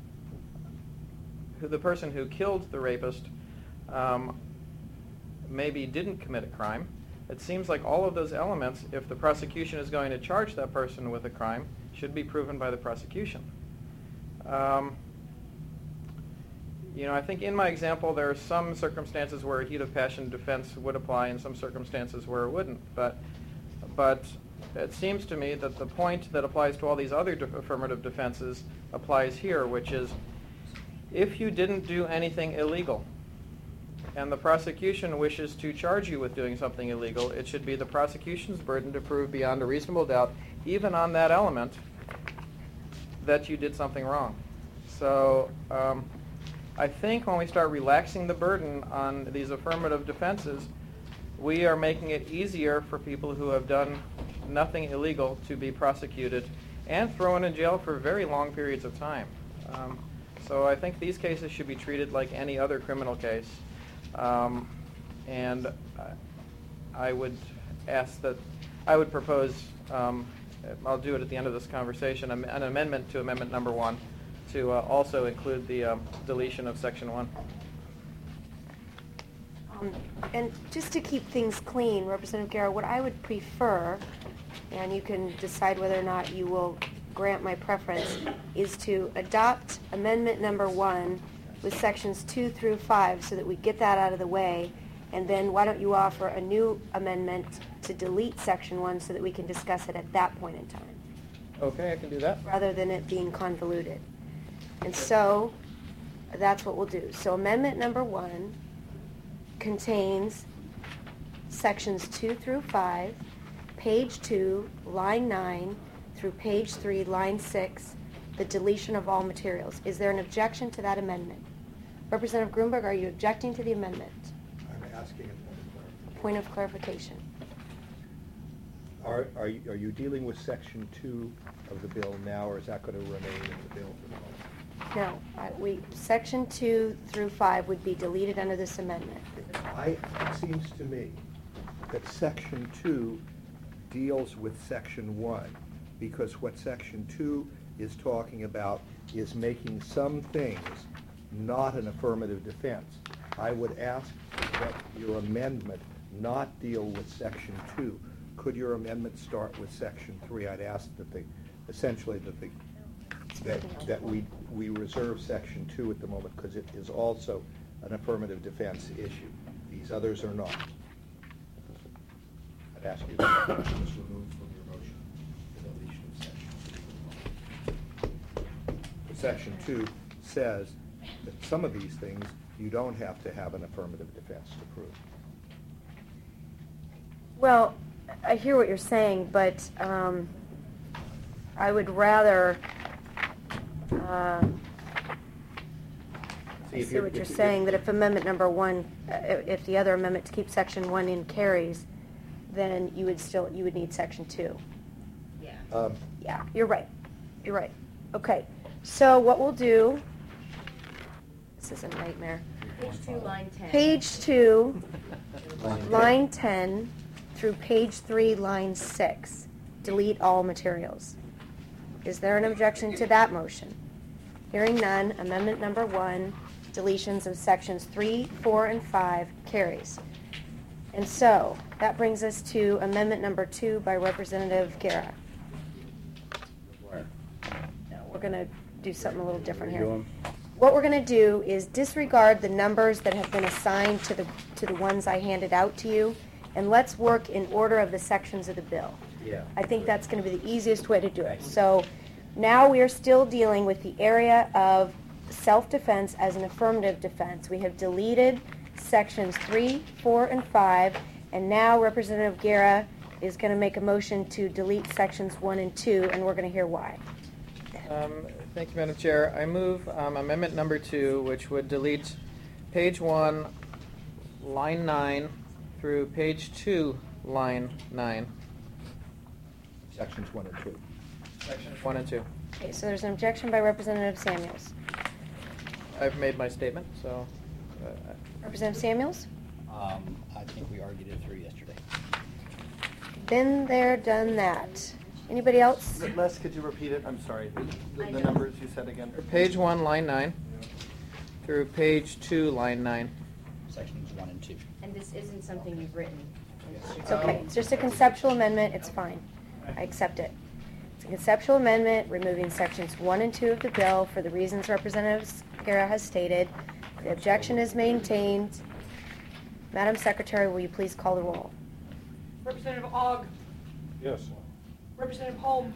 who the person who killed the rapist um, maybe didn't commit a crime. It seems like all of those elements, if the prosecution is going to charge that person with a crime, should be proven by the prosecution. Um, you know, I think in my example there are some circumstances where a heat of passion defense would apply and some circumstances where it wouldn't. But, but it seems to me that the point that applies to all these other de- affirmative defenses applies here, which is if you didn't do anything illegal, and the prosecution wishes to charge you with doing something illegal, it should be the prosecution's burden to prove beyond a reasonable doubt, even on that element, that you did something wrong. So um, I think when we start relaxing the burden on these affirmative defenses, we are making it easier for people who have done nothing illegal to be prosecuted and thrown in jail for very long periods of time. Um, so I think these cases should be treated like any other criminal case. Um, and I would ask that, I would propose, um, I'll do it at the end of this conversation, an amendment to amendment number one to uh, also include the um, deletion of section one. Um, and just to keep things clean, Representative Guerra, what I would prefer, and you can decide whether or not you will grant my preference, is to adopt amendment number one with sections two through five so that we get that out of the way, and then why don't you offer a new amendment to delete section one so that we can discuss it at that point in time, Okay, I can do that. rather than it being convoluted. And so that's what we'll do. So amendment number one contains sections two through five, page two, line nine, through page three, line six, the deletion of all materials. Is there an objection to that amendment? Representative Grunberg, are you objecting to the amendment? I'm asking a Point of clarification. Are, are you, are you dealing with section two of the bill now, or is that going to remain in the bill for the moment? No, I, we, section two through five would be deleted under this amendment. I, it seems to me that section two deals with section one, because what section two is talking about is making some things not an affirmative defense. I would ask that your amendment not deal with section two. Could your amendment start with section three? I'd ask that the, essentially that the, that, that we, we reserve section two at the moment, because it is also an affirmative defense issue. These others are not. I'd ask you to just remove from your motion the deletion of section two. Section two says that some of these things you don't have to have an affirmative defense to prove. Well, I hear what you're saying, but um, I would rather, uh, I see what you're saying, that if amendment number one, uh, if the other amendment to keep section one in carries, then you would still, you would need section two. Yeah. Um, Yeah, you're right. You're right. Okay, so what we'll do, this is a nightmare. Page two, line ten. Page two, line ten, through page three, line six, delete all materials. Is there an objection to that motion? Hearing none, amendment number one, deletions of sections three, four, and five carries. And so, that brings us to amendment number two by Representative Guerra. Now, we're going to do something a little different here. What we're going to do is disregard the numbers that have been assigned to the to the ones I handed out to you, and let's work in order of the sections of the bill. Yeah. I think that's going to be the easiest way to do it. So now we are still dealing with the area of self-defense as an affirmative defense. We have deleted sections three, four, and five, and now Representative Guerra is going to make a motion to delete sections one and two, and we're going to hear why. Um, thank you, Madam Chair. I move um, amendment number two, which would delete page one, line nine, through page two, line nine. Sections one and two. Sections one and two. Okay, so there's an objection by Representative Samuels. I've made my statement, so. Uh, Representative Samuels? Um, I think we argued it through yesterday. Been there, done that. Anybody else? Les, could you repeat it? I'm sorry. The, I the don't. numbers you said again. Page one, line nine, through page two, line nine. Sections one and two. And this isn't something you've written. It's okay. It's just a conceptual amendment. It's fine. I accept it. It's a conceptual amendment removing sections one and two of the bill for the reasons Representative Guerra has stated. The objection is maintained. Madam Secretary, will you please call the roll? Representative Ogg. Yes. Representative Holm.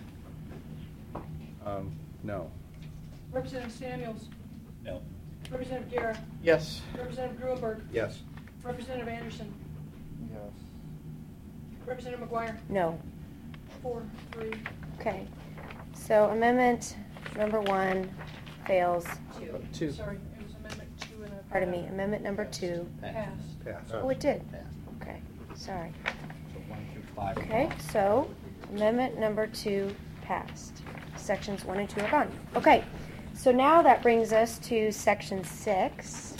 Um, no. Representative Samuels. No. Representative Guerra. Yes. Representative Gruenberg. Yes. Representative Anderson. Yes. Representative McGuire. No. Four, three. Okay. So amendment number one fails. Two. Two. Sorry, it was amendment two and a. Pardon me. Amendment number two. Passed. Pass. Oh, it did? Passed. Okay. Sorry. So one through five. Okay, so amendment number two passed. Sections one and two are gone. Okay, so now that brings us to section six.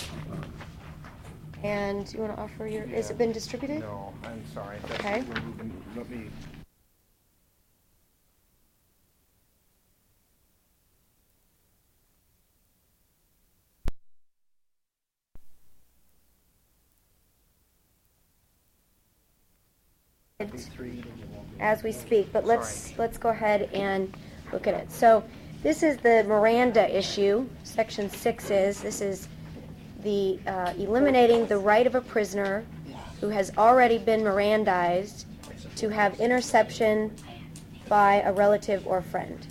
And you want to offer your, has it been distributed? No, I'm sorry. That's, Okay. we're moving, let me. As we speak, but let's Sorry. let's go ahead and look at it. So this is the Miranda issue. Section six is this is the uh, eliminating the right of a prisoner who has already been Mirandized to have interception by a relative or friend.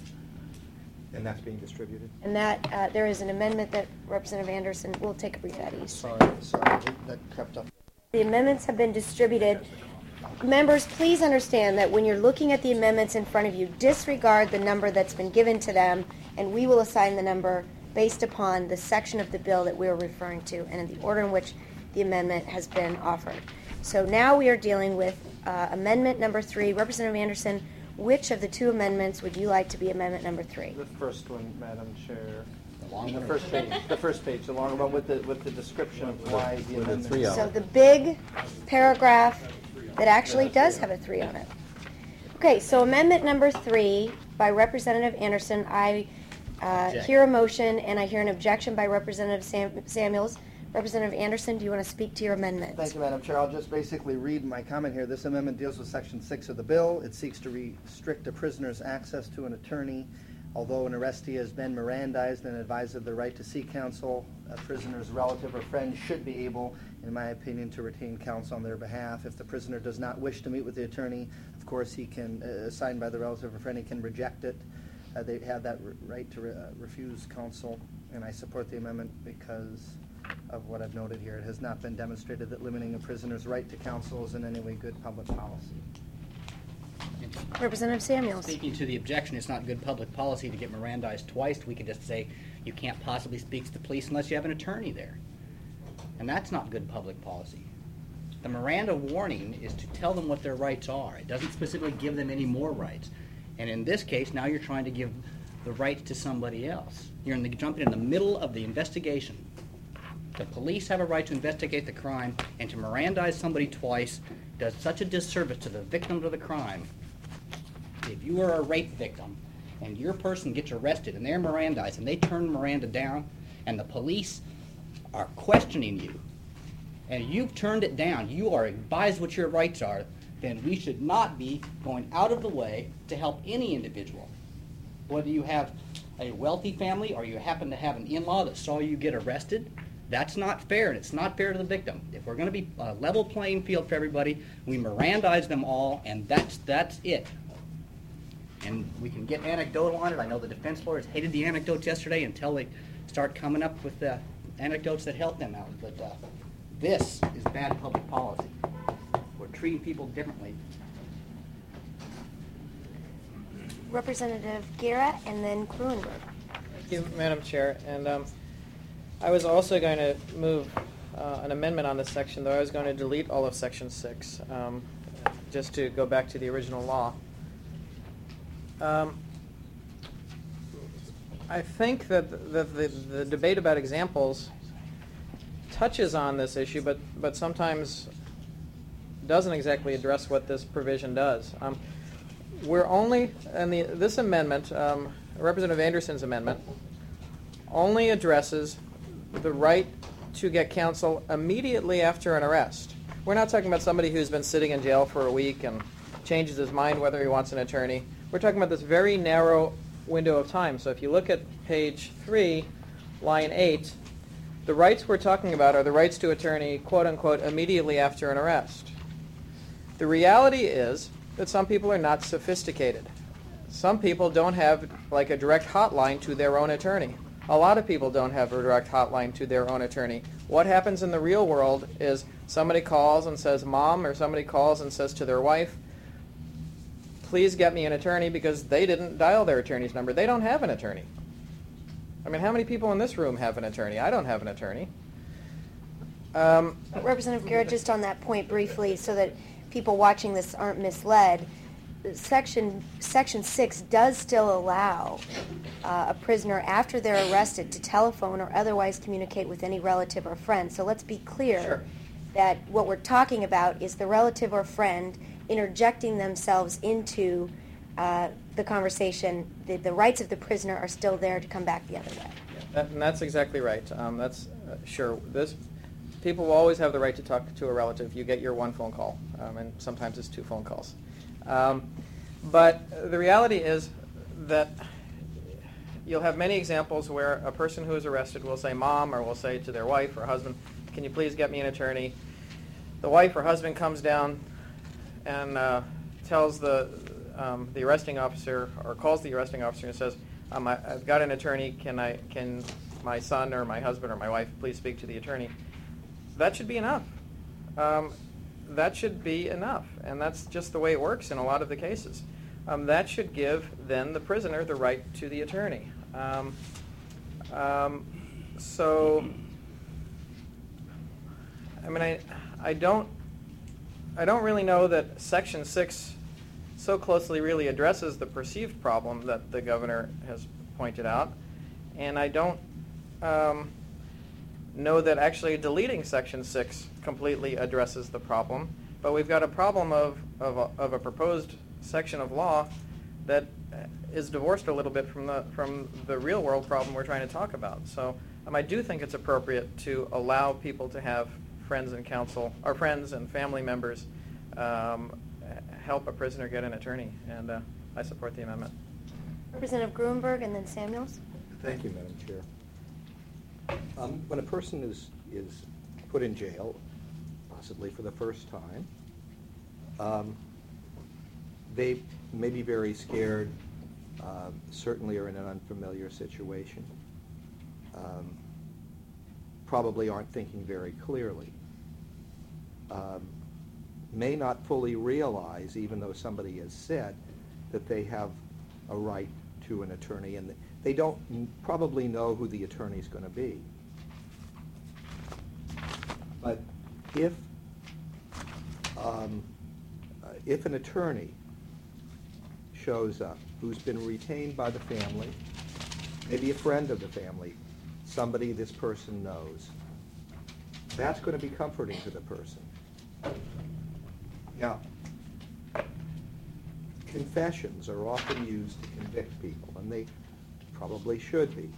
And that's being distributed? And that uh, there is an amendment that Representative Anderson will take a brief at ease. Sorry, sorry, that crept up. The amendments have been distributed. Members, please understand that when you're looking at the amendments in front of you, disregard the number that's been given to them, and we will assign the number based upon the section of the bill that we're referring to and in the order in which the amendment has been offered. So now we are dealing with uh, amendment number three. Representative Anderson, which of the two amendments would you like to be amendment number three? The first one, Madam Chair. The long The one? first page, the first page, the longer one with the, with the description of why the amendment. So the big paragraph that actually does have a three on it. Okay, so amendment number three by Representative Anderson. I uh, hear a motion and I hear an objection by Representative Sam- Samuels. Representative Anderson, do you want to speak to your amendment? Thank you, Madam Chair. I'll just basically read my comment here. This amendment deals with Section six of the bill. It seeks to restrict a prisoner's access to an attorney. Although an arrestee has been Mirandized and advised of the right to seek counsel, a prisoner's relative or friend should be able, in my opinion, to retain counsel on their behalf. If the prisoner does not wish to meet with the attorney, of course, he can, uh, assigned by the relative or friend, he can reject it. Uh, they have that r- right to re- uh, refuse counsel, and I support the amendment because of what I've noted here. It has not been demonstrated that limiting a prisoner's right to counsel is in any way good public policy. Representative Samuels. Speaking to the objection, it's not good public policy to get Mirandized twice. We could just say you can't possibly speak to the police unless you have an attorney there. And that's not good public policy. The Miranda warning is to tell them what their rights are. It doesn't specifically give them any more rights. And in this case, now you're trying to give the rights to somebody else. You're in the, jumping in the middle of the investigation. The police have a right to investigate the crime, and to Mirandize somebody twice does such a disservice to the victims of the crime. If you are a rape victim and your person gets arrested and they're Mirandized and they turn Miranda down and the police are questioning you and you've turned it down, you are advised what your rights are, then we should not be going out of the way to help any individual. Whether you have a wealthy family or you happen to have an in-law that saw you get arrested, that's not fair, and it's not fair to the victim. If we're going to be a level playing field for everybody, we Mirandize them all, and that's that's it. And we can get anecdotal on it. I know the defense lawyers hated the anecdotes yesterday until they start coming up with the anecdotes that help them out. But uh, this is bad public policy. We're treating people differently. Representative Guerra and then Kruenberg. Thank you, Madam Chair. And um, I was also going to move uh, an amendment on this section, though I was going to delete all of Section six, um, just to go back to the original law. Um, I think that the, the, the debate about examples touches on this issue, but, but sometimes doesn't exactly address what this provision does. Um, we're only, and the, this amendment, um, Representative Anderson's amendment, only addresses the right to get counsel immediately after an arrest. We're not talking about somebody who's been sitting in jail for a week and changes his mind whether he wants an attorney. We're talking about this very narrow window of time. So if you look at page three, line eight, the rights we're talking about are the rights to attorney, quote unquote, immediately after an arrest. The reality is that some people are not sophisticated. Some people don't have like a direct hotline to their own attorney. A lot of people don't have a direct hotline to their own attorney. What happens in the real world is somebody calls and says, Mom, or somebody calls and says to their wife, please get me an attorney, because they didn't dial their attorney's number. They don't have an attorney. I mean, how many people in this room have an attorney? I don't have an attorney. Um, Representative Guerra, just on that point briefly, so that people watching this aren't misled, Section Section six does still allow uh, a prisoner after they're arrested to telephone or otherwise communicate with any relative or friend. So let's be clear Sure. that what we're talking about is the relative or friend interjecting themselves into uh, the conversation. The, the rights of the prisoner are still there to come back the other way. that, and that's exactly right. Um, that's uh, sure. This people will always have the right to talk to a relative. You get your one phone call, um, and sometimes it's two phone calls. Um, but the reality is that you'll have many examples where a person who is arrested will say, Mom, or will say to their wife or husband, can you please get me an attorney? The wife or husband comes down and uh, tells the um, the arresting officer, or calls the arresting officer and says, um, I, I've got an attorney, can I can my son or my husband or my wife please speak to the attorney? That should be enough. Um, that should be enough, and that's just the way it works in a lot of the cases. Um, that should give then the prisoner the right to the attorney. Um, um, so, I mean, I, I don't, I don't really know that Section six so closely really addresses the perceived problem that the governor has pointed out, and I don't um, know that actually deleting Section six completely addresses the problem. But we've got a problem of of a, of a proposed section of law that is divorced a little bit from the from the real world problem we're trying to talk about. So um, I do think it's appropriate to allow people to have friends and counsel, or friends and family members, um, help a prisoner get an attorney, and uh, I support the amendment. Representative Gruenberg and then Samuels. Thank you, Madam Chair. Um, when a person is is put in jail, possibly for the first time, um, they may be very scared, uh, certainly are in an unfamiliar situation, um, probably aren't thinking very clearly, um, may not fully realize, even though somebody has said, that they have a right to an attorney, and they don't probably know who the attorney is going to be. But if um, uh, if an attorney shows up who's been retained by the family, maybe a friend of the family, somebody this person knows, that's going to be comforting to the person. Now, confessions are often used to convict people, and they probably should be.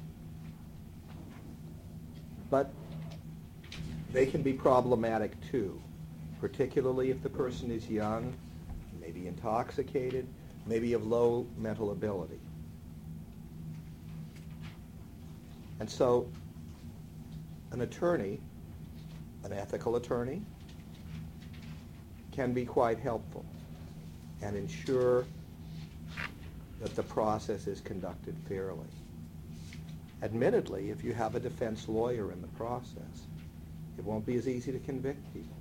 But they can be problematic too, particularly if the person is young, maybe intoxicated, maybe of low mental ability. And so an attorney, an ethical attorney, can be quite helpful and ensure that the process is conducted fairly. Admittedly, if you have a defense lawyer in the process, it won't be as easy to convict people.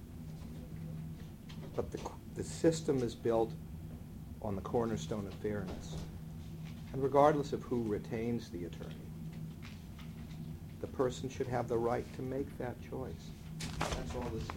But the, the system is built on the cornerstone of fairness. And regardless of who retains the attorney, the person should have the right to make that choice. That's all this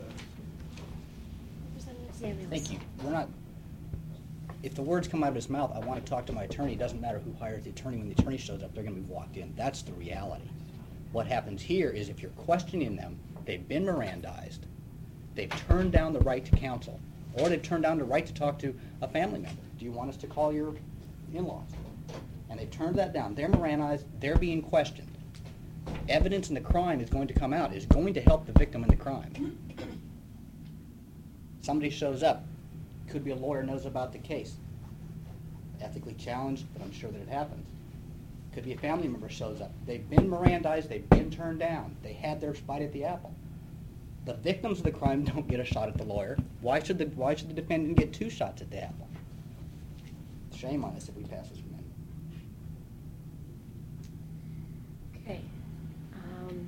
does. Thank you. We're not, if the words come out of his mouth, I want to talk to my attorney, it doesn't matter who hires the attorney. When the attorney shows up, they're going to be walked in. That's the reality. What happens here is if you're questioning them, they've been Mirandized, they've turned down the right to counsel, or they've turned down the right to talk to a family member. Do you want us to call your in-laws? And they've turned that down. They're Mirandized, they're being questioned. Evidence in the crime is going to come out, is going to help the victim in the crime. Somebody shows up, could be a lawyer, knows about the case. Ethically challenged, but I'm sure that it happens. Could be a family member shows up. They've been Mirandized, they've been turned down. They had their bite at the apple. The victims of the crime don't get a shot at the lawyer. Why should the, why should the defendant get two shots at the apple? Shame on us if we pass this amendment. Okay. Um,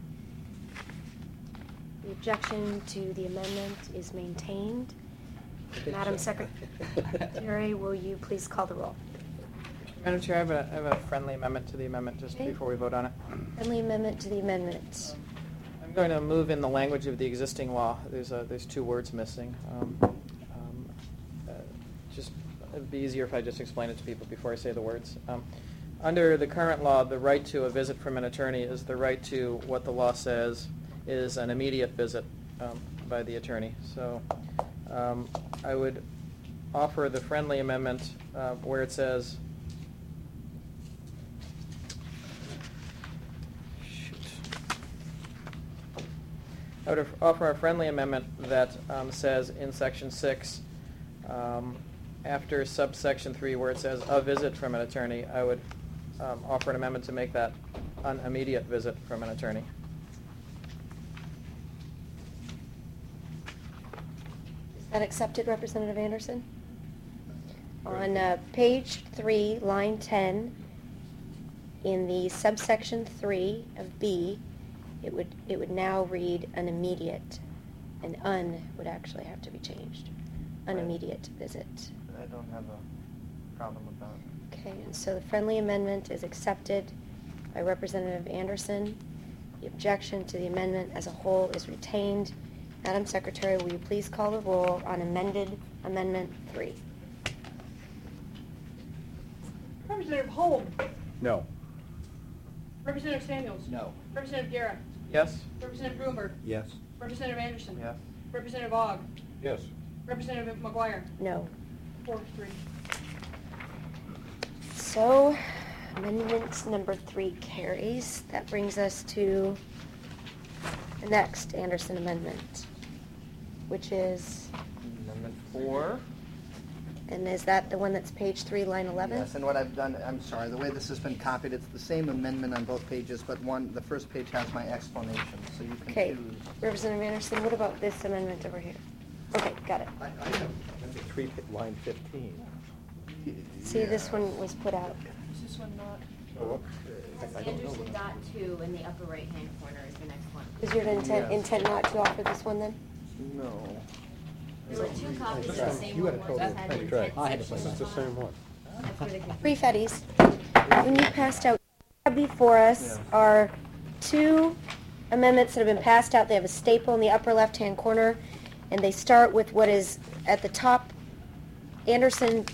The objection to the amendment is maintained. Madam Secretary, will you please call the roll? Madam Chair, I have a, I have a friendly amendment to the amendment just Okay. before we vote on it. Friendly amendment to the amendment. I'm going to move in the language of the existing law. There's a, there's two words missing. Um, um, uh, just it'd be easier if I just explain it to people before I say the words. Um, under the current law, the right to a visit from an attorney is the right to what the law says is an immediate visit um, by the attorney. So um, I would offer the friendly amendment uh, where it says I would offer a friendly amendment that um, says in section six, um, after subsection three, where it says a visit from an attorney, I would um, offer an amendment to make that an immediate visit from an attorney. Is that accepted, Representative Anderson? On uh, page three, line ten, in the subsection three of B, it would it would now read an immediate, and un would actually have to be changed. An immediate visit. I don't have a problem with that. Okay, and so the friendly amendment is accepted by Representative Anderson. The objection to the amendment as a whole is retained. Madam Secretary, will you please call the roll on amended Amendment three? Representative Holm. No. Representative Samuels. No. Representative Guerra. Yes? Representative Bloomberg. Yes. Representative Anderson. Yes. Representative Ogg. Yes. Representative McGuire. No. Four, three. So, amendment number three carries. That brings us to the next Anderson amendment, which is, Amendment four. and is that the one that's page three, line eleven? Yes, and what I've done, I'm sorry, the way this has been copied, it's the same amendment on both pages, but one, the first page has my explanation, so you can Okay, choose. Representative Anderson, what about this amendment over here? Okay, got it. I, I have Amendment three, line fifteen. See, this one was put out. Is this one not? Oh, I- I don't know Anderson what- dot two in the upper right-hand corner is the next one. Is your intent, Yes. intent not to offer this one then? No. There were two copies of the That's- same you one. had a One total had of intent three. I had to section play This is the on same one. top. That's where the confusion- Three Fetties. When you passed out, before us are two amendments that have been passed out. They have a staple in the upper left-hand corner, and they start with what is at the top, Anderson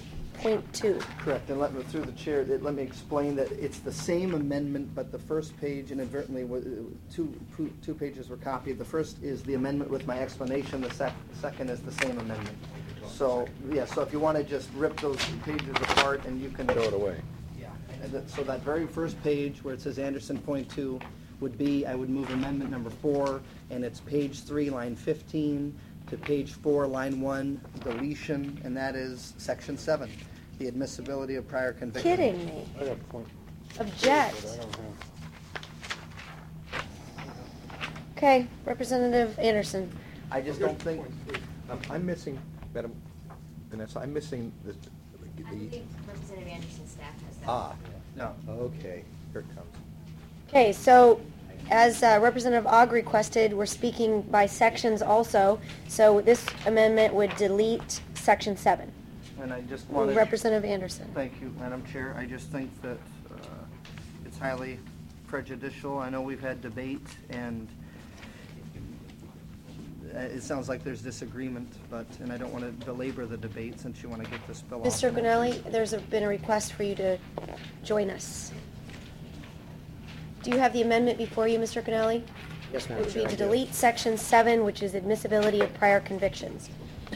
point two. Correct, and let me, through the chair, that- let me explain that it's the same amendment, but the first page inadvertently, wa- two, two pages were copied. The first is the amendment with my explanation, the sec, second is the same amendment. So, yeah, so if you want to just rip those pages apart and you can... Throw it away. Yeah, and that- so that very first page where it says Anderson point two would be, I would move amendment number four, and it's page three, line fifteen, to page four, line one, deletion, and that is section seven, the admissibility of prior conviction. Kidding me. I got a point. Object. But I don't have. Okay, Representative Anderson. I just don't think... I'm, I'm missing, Madam Vanessa, I'm missing the, I the, think Representative Anderson's staff has that. ah, No. okay, here it comes. Okay, so as uh, Representative Ogg requested, we're speaking by sections also. So this amendment would delete section seven. And I just wanted... Representative Anderson. Thank you, Madam Chair. I just think that uh, it's highly prejudicial. I know we've had debate, and uh, it sounds like there's disagreement, but, and I don't want to belabor the debate since you want to get this bill off. Mister Gonelli, there's a, been a request for you to join us. Do you have the amendment before you, Mister Gonelli? Yes, It Madam would Chair, be I to do. delete section seven, which is admissibility of prior convictions.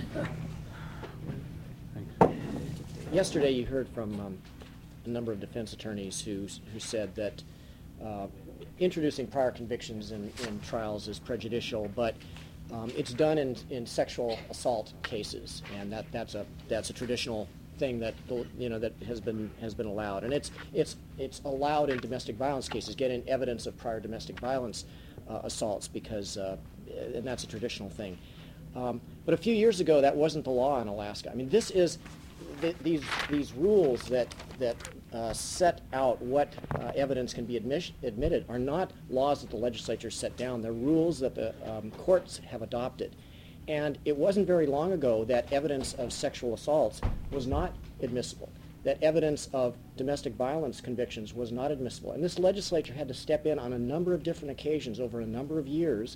Yesterday, you heard from um, a number of defense attorneys who who said that uh, introducing prior convictions in, in trials is prejudicial, but um, it's done in, in sexual assault cases, and that, that's a that's a traditional thing that you know that has been has been allowed, and it's it's it's allowed in domestic violence cases, getting evidence of prior domestic violence uh, assaults, because uh, and that's a traditional thing. Um, but a few years ago, that wasn't the law in Alaska. I mean, this is th- these these rules that that uh, set out what uh, evidence can be admis- admitted are not laws that the legislature set down. They're rules that the um, courts have adopted. And it wasn't very long ago that evidence of sexual assaults was not admissible, that evidence of domestic violence convictions was not admissible. And this legislature had to step in on a number of different occasions over a number of years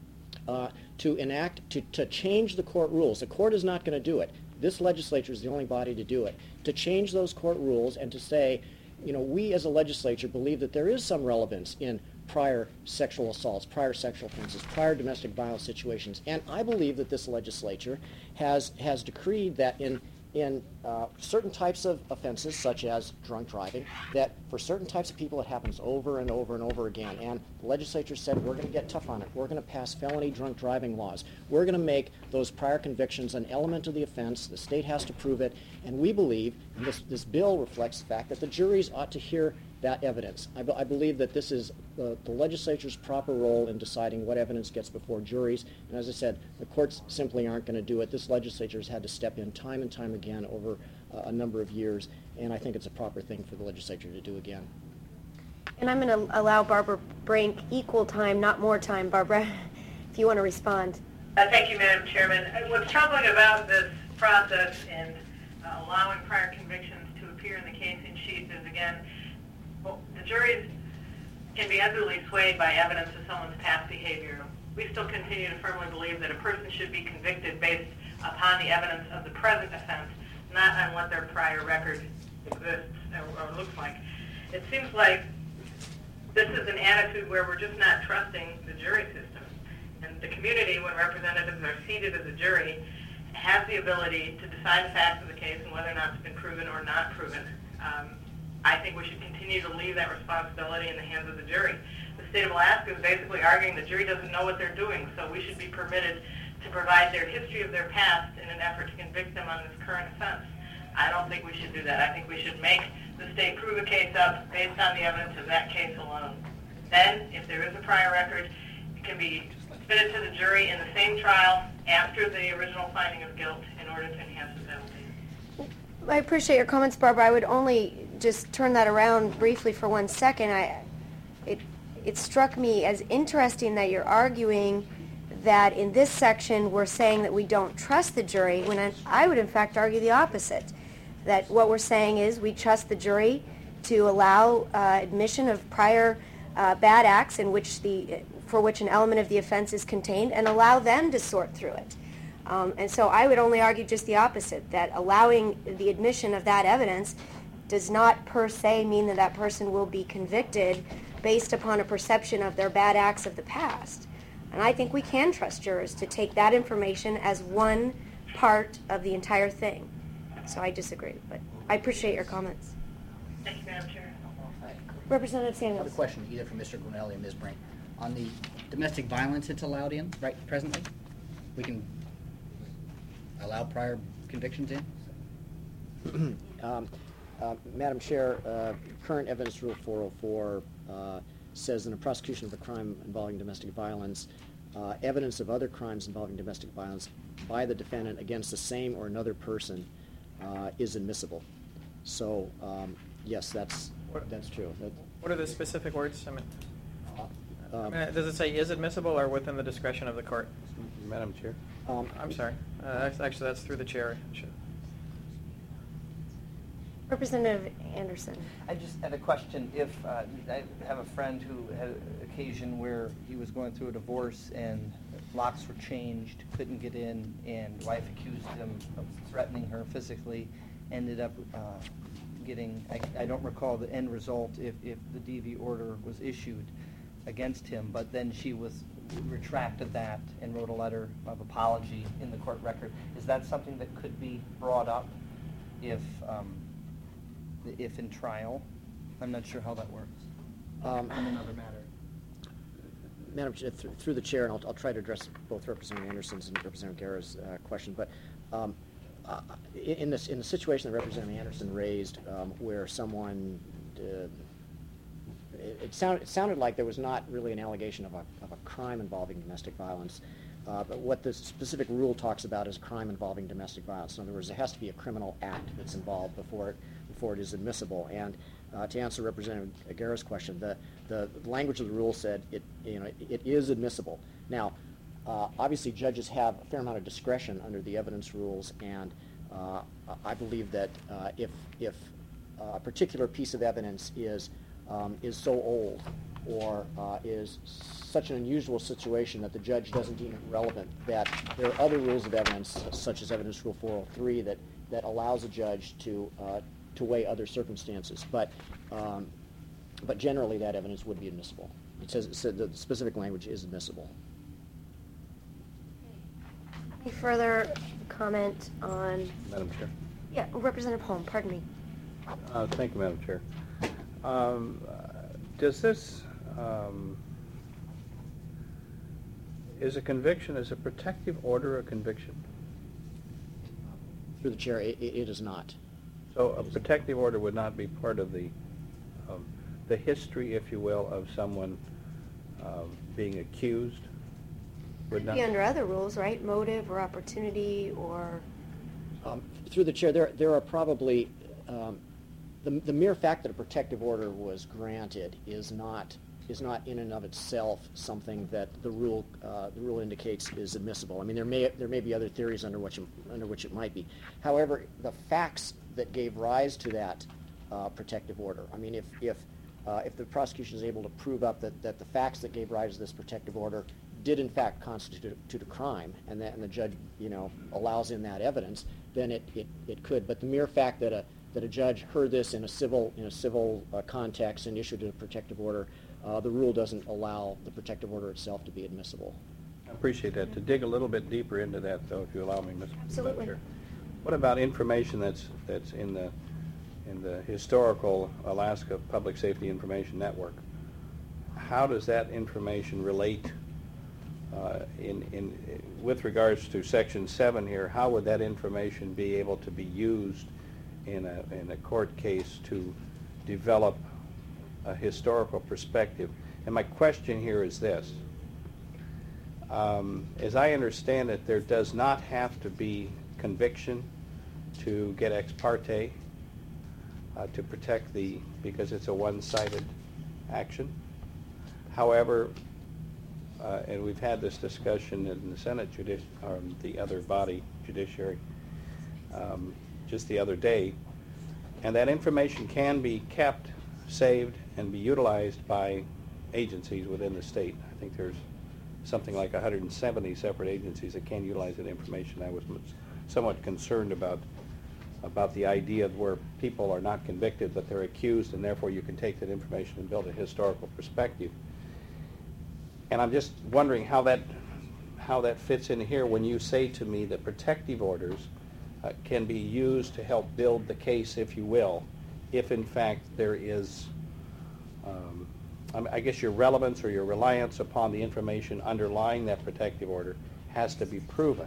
uh, to enact, to, to change the court rules. The court is not going to do it. This legislature is the only body to do it. To change those court rules and to say, you know, we as a legislature believe that there is some relevance in prior sexual assaults, prior sexual offenses, prior domestic violence situations. And I believe that this legislature has has decreed that in in uh, certain types of offenses, such as drunk driving, that for certain types of people it happens over and over and over again. And the legislature said, we're going to get tough on it. We're going to pass felony drunk driving laws. We're going to make those prior convictions an element of the offense. The state has to prove it. And we believe, and this, this bill reflects the fact, that the juries ought to hear that evidence. I, be- I believe that this is the, the legislature's proper role in deciding what evidence gets before juries. And as I said, the courts simply aren't going to do it. This legislature has had to step in time and time again over uh, a number of years, and I think it's a proper thing for the legislature to do again. And I'm going to allow Barbara Brink equal time, not more time. Barbara, if you want to respond. Uh, thank you, Madam Chairman. Uh, What's troubling about this process in uh, allowing prior convictions to appear in the casing sheets is, again, well, the juries can be unduly swayed by evidence of someone's past behavior. We still continue to firmly believe that a person should be convicted based upon the evidence of the present offense, not on what their prior record exists or, or looks like. It seems like this is an attitude where we're just not trusting the jury system. And the community, when representatives are seated as a jury, has the ability to decide the facts of the case and whether or not it's been proven or not proven. Um, I think we should continue to leave that responsibility in the hands of the jury. The state of Alaska is basically arguing the jury doesn't know what they're doing, so we should be permitted to provide their history of their past in an effort to convict them on this current offense. I don't think we should do that. I think we should make the state prove a case up based on the evidence of that case alone. Then, if there is a prior record, it can be submitted to the jury in the same trial after the original finding of guilt in order to enhance the penalty. I appreciate your comments, Barbara. I would only just turn that around briefly for one second. I, it, it struck me as interesting that you're arguing that in this section we're saying that we don't trust the jury, when I, I would in fact argue the opposite. That what we're saying is we trust the jury to allow uh, admission of prior uh, bad acts in which the, for which an element of the offense is contained, and allow them to sort through it. Um, and so I would only argue just the opposite, that allowing the admission of that evidence does not per se mean that that person will be convicted based upon a perception of their bad acts of the past. And I think we can trust jurors to take that information as one part of the entire thing. So I disagree, but I appreciate your comments. Thank you, Madam Chair. Representative I have a Samuels. question either for Mister Grinelli or Miz Brink. On the domestic violence it's allowed in, right, presently? We can allow prior convictions in? Um, uh, Madam Chair, uh, current evidence rule four oh four uh, says in a prosecution of a crime involving domestic violence, uh, evidence of other crimes involving domestic violence by the defendant against the same or another person uh, is admissible. So, um, yes, that's that's true. That, What are the specific words? I mean, uh, I mean, does it say is admissible or within the discretion of the court? Madam Chair? Um, I'm sorry. Uh, actually, that's through the chair. Should- Representative Anderson. I just had a question. If uh, I have a friend who had an occasion where he was going through a divorce and locks were changed, couldn't get in, and wife accused him of threatening her physically, ended up uh, getting, I, I don't recall the end result if, if the D V order was issued against him, but then she was retracted that and wrote a letter of apology in the court record. Is that something that could be brought up if um, if in trial? I'm not sure how that works. Um, On another matter. Madam Chair, th- through the chair, and I'll, I'll try to address both Representative Anderson's and Representative Guerra's uh, question, but um, uh, in this in the situation that Representative Anderson raised, um, where someone uh, it, it sounded it sounded like there was not really an allegation of a of a crime involving domestic violence, uh, but what the specific rule talks about is crime involving domestic violence. In other words, there has to be a criminal act that's involved before it before it is admissible. And uh, to answer Representative Guerra's question, the the language of the rule said it you know it, it is admissible. Now, uh, obviously, judges have a fair amount of discretion under the evidence rules, and uh, I believe that uh, if if a particular piece of evidence is um, is so old or uh, is such an unusual situation that the judge doesn't deem it relevant, that there are other rules of evidence, such as Evidence Rule four oh three, that that allows a judge to uh, to weigh other circumstances. But um, but generally, that evidence would be admissible. It says, it said the specific language is admissible. Any further comment on? Madam Chair? Yeah, Representative Holm, pardon me. Uh, thank you, Madam Chair. Um, uh, does this, um, is a conviction, is a protective order a conviction? Through the chair, it, it is not. So a protective order would not be part of the, um, the history, if you will, of someone um, being accused? Would Could not be under other rules, right? Motive or opportunity or... Um, through the chair, there there are probably um, the the mere fact that a protective order was granted is not is not in and of itself something that the rule uh, the rule indicates is admissible. I mean, there may there may be other theories under which under which it might be. However, the facts that gave rise to that uh, protective order. I mean, if if uh, if the prosecution is able to prove up that, that the facts that gave rise to this protective order did in fact constitute a crime, and that and the judge you know allows in that evidence, then it, it, it could. But the mere fact that a that a judge heard this in a civil in a civil uh, context and issued a protective order, uh, the rule doesn't allow the protective order itself to be admissible. I appreciate that. To dig a little bit deeper into that, though, if you allow me, Mister Absolutely. Chair. What about information that's that's in the in the historical Alaska Public Safety Information Network? How does that information relate uh, in in with regards to Section seven here? How would that information be able to be used in a in a court case to develop a historical perspective? And my question here is this. Um, as I understand it, there does not have to be conviction to get ex parte uh, to protect the, because it's a one-sided action. However, uh, and we've had this discussion in the Senate judici- or the other body, judiciary, um, just the other day, and that information can be kept, saved, and be utilized by agencies within the state. I think there's something like one hundred seventy separate agencies that can utilize that information. I was somewhat concerned about about the idea of where people are not convicted but they're accused, and therefore you can take that information and build a historical perspective. And I'm just wondering how that how that fits in here when you say to me that protective orders uh, can be used to help build the case, if you will, if in fact there is, um, I guess your relevance or your reliance upon the information underlying that protective order has to be proven.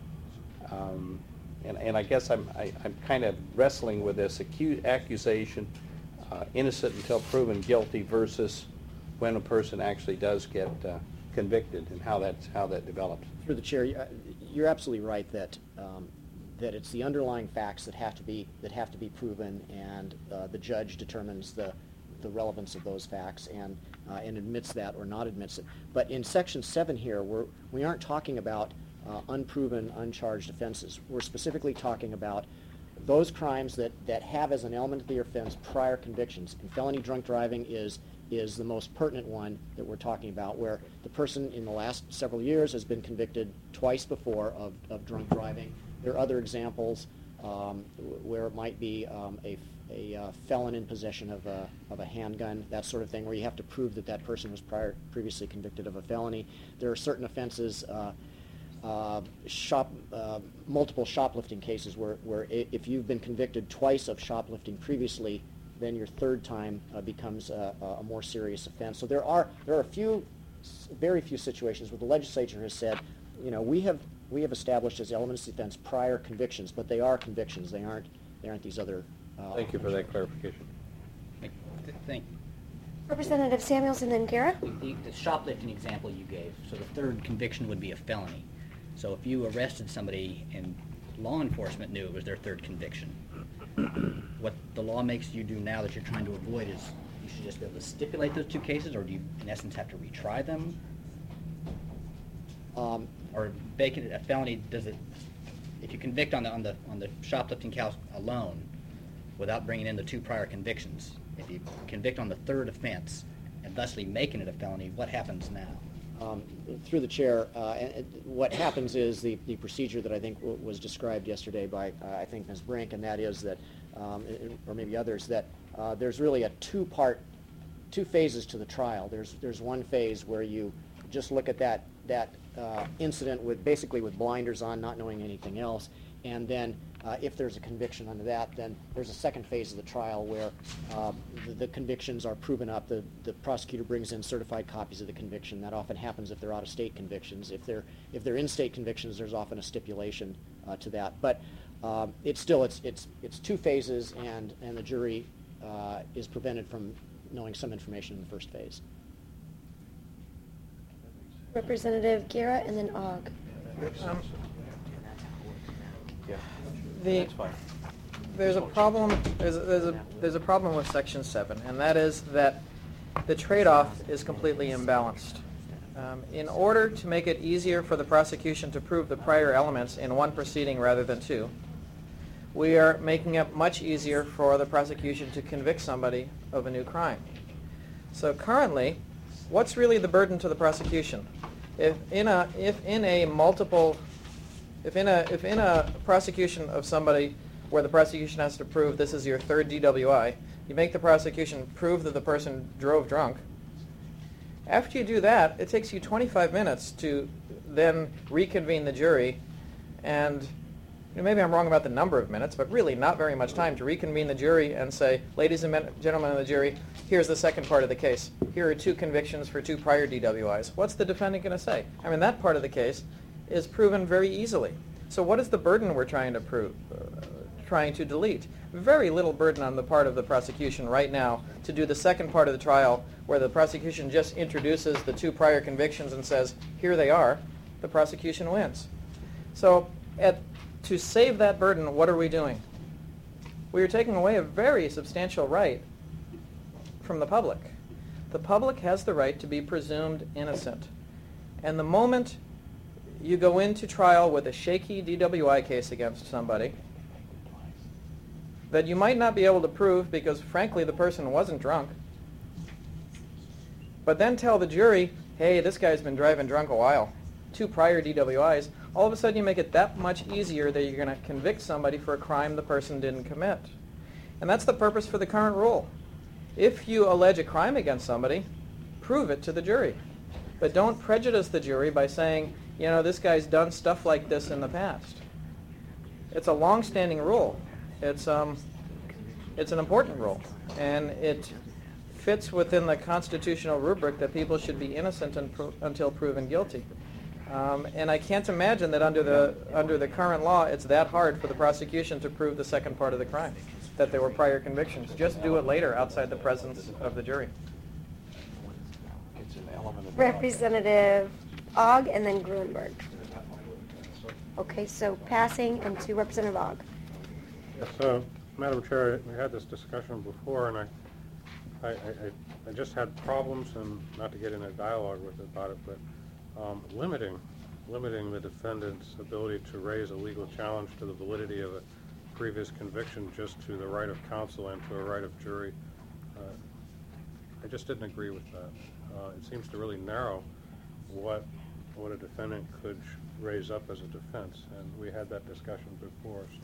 Um, and, and I guess I'm, I, I'm kind of wrestling with this acu- accusation, uh, innocent until proven guilty, versus when a person actually does get uh, convicted, and how that's how that develops. Through the chair, uh, you're absolutely right that um, that it's the underlying facts that have to be that have to be proven, and uh, the judge determines the the relevance of those facts and uh, and admits that or not admits it. But in Section seven here, we're we aren't talking about uh, unproven, uncharged offenses. We're specifically talking about those crimes that that have as an element of the offense prior convictions. And felony drunk driving is is the most pertinent one that we're talking about, where the person in the last several years has been convicted twice before of, of drunk driving. There are other examples um, where it might be um, a, a uh, felon in possession of a, of a handgun, that sort of thing, where you have to prove that that person was prior, previously convicted of a felony. There are certain offenses, uh, uh, shop, uh, multiple shoplifting cases, where, where if you've been convicted twice of shoplifting previously, then your third time uh, becomes a, a more serious offense. So there are there are a few, very few situations where the legislature has said, you know, we have we have established as elements of defense prior convictions, but they are convictions. They aren't they aren't these other. Uh, Thank you for that clarification. Thank you. Representative Samuels and then Guerra. The, the shoplifting example you gave, so the third conviction would be a felony. So if you arrested somebody and law enforcement knew it was their third conviction, what the law makes you do now that you're trying to avoid is you should just be able to stipulate those two cases, or do you, in essence, have to retry them? Um, or making it a felony, does it, if you convict on the on the on the shoplifting count alone, without bringing in the two prior convictions, if you convict on the third offense and thusly making it a felony, what happens now? Um, through the chair, uh, and, and what happens is the, the procedure that I think w- was described yesterday by, uh, I think, Miz Brink, and that is that, um, or maybe others, that uh, there's really a two-part, two phases to the trial. There's there's one phase where you just look at that that uh, incident with basically with blinders on, not knowing anything else, and then uh, if there's a conviction under that, then there's a second phase of the trial where uh, the, the convictions are proven up. The, the prosecutor brings in certified copies of the conviction. That often happens if they're out-of-state convictions. If they're if they're in-state convictions, there's often a stipulation uh, to that. But um, it's still it's it's it's two phases, and and the jury uh, is prevented from knowing some information in the first phase. Representative Guerra and then Ogg. Um, Yeah. The, That's fine. there's a problem. There's a, there's a there's a problem with Section seven, and that is that the trade-off is completely imbalanced. Um, in order to make it easier for the prosecution to prove the prior elements in one proceeding rather than two, we are making it much easier for the prosecution to convict somebody of a new crime. So currently, what's really the burden to the prosecution? If in a if in a multiple If in a if in a prosecution of somebody where the prosecution has to prove this is your third D W I, you make the prosecution prove that the person drove drunk. After you do that, it takes you twenty-five minutes to then reconvene the jury, and you know, maybe I'm wrong about the number of minutes, but really not very much time to reconvene the jury and say, ladies and men- gentlemen of the jury, here's the second part of the case. Here are two convictions for two prior D W Is. What's the defendant going to say? I mean, that part of the case is proven very easily. So what is the burden we're trying to prove, uh, trying to delete? Very little burden on the part of the prosecution right now to do the second part of the trial where the prosecution just introduces the two prior convictions and says, here they are, the prosecution wins. So at, to save that burden, what are we doing? We are taking away a very substantial right from the public. The public has the right to be presumed innocent. And the moment you go into trial with a shaky D W I case against somebody that you might not be able to prove because, frankly, the person wasn't drunk, but then tell the jury, hey, this guy's been driving drunk a while, two prior D W Is, all of a sudden you make it that much easier that you're going to convict somebody for a crime the person didn't commit. And that's the purpose for the current rule. If you allege a crime against somebody, prove it to the jury. But don't prejudice the jury by saying, you know, this guy's done stuff like this in the past. It's a long-standing rule. It's, um, it's an important rule. And it fits within the constitutional rubric that people should be innocent un- pro- until proven guilty. Um, and I can't imagine that under the under the current law, it's that hard for the prosecution to prove the second part of the crime, that there were prior convictions. Just do it later outside the presence of the jury. It's an element of Representative Ogg and then Gruenberg. Okay, so passing and to Representative Ogg. Yes, uh, Madam Chair, we had this discussion before, and I, I, I, I just had problems, and not to get in a dialogue with it about it, but um, limiting, limiting the defendant's ability to raise a legal challenge to the validity of a previous conviction just to the right of counsel and to a right of jury. Uh, I just didn't agree with that. Uh, it seems to really narrow what what a defendant could raise up as a defense, and we had that discussion before. So.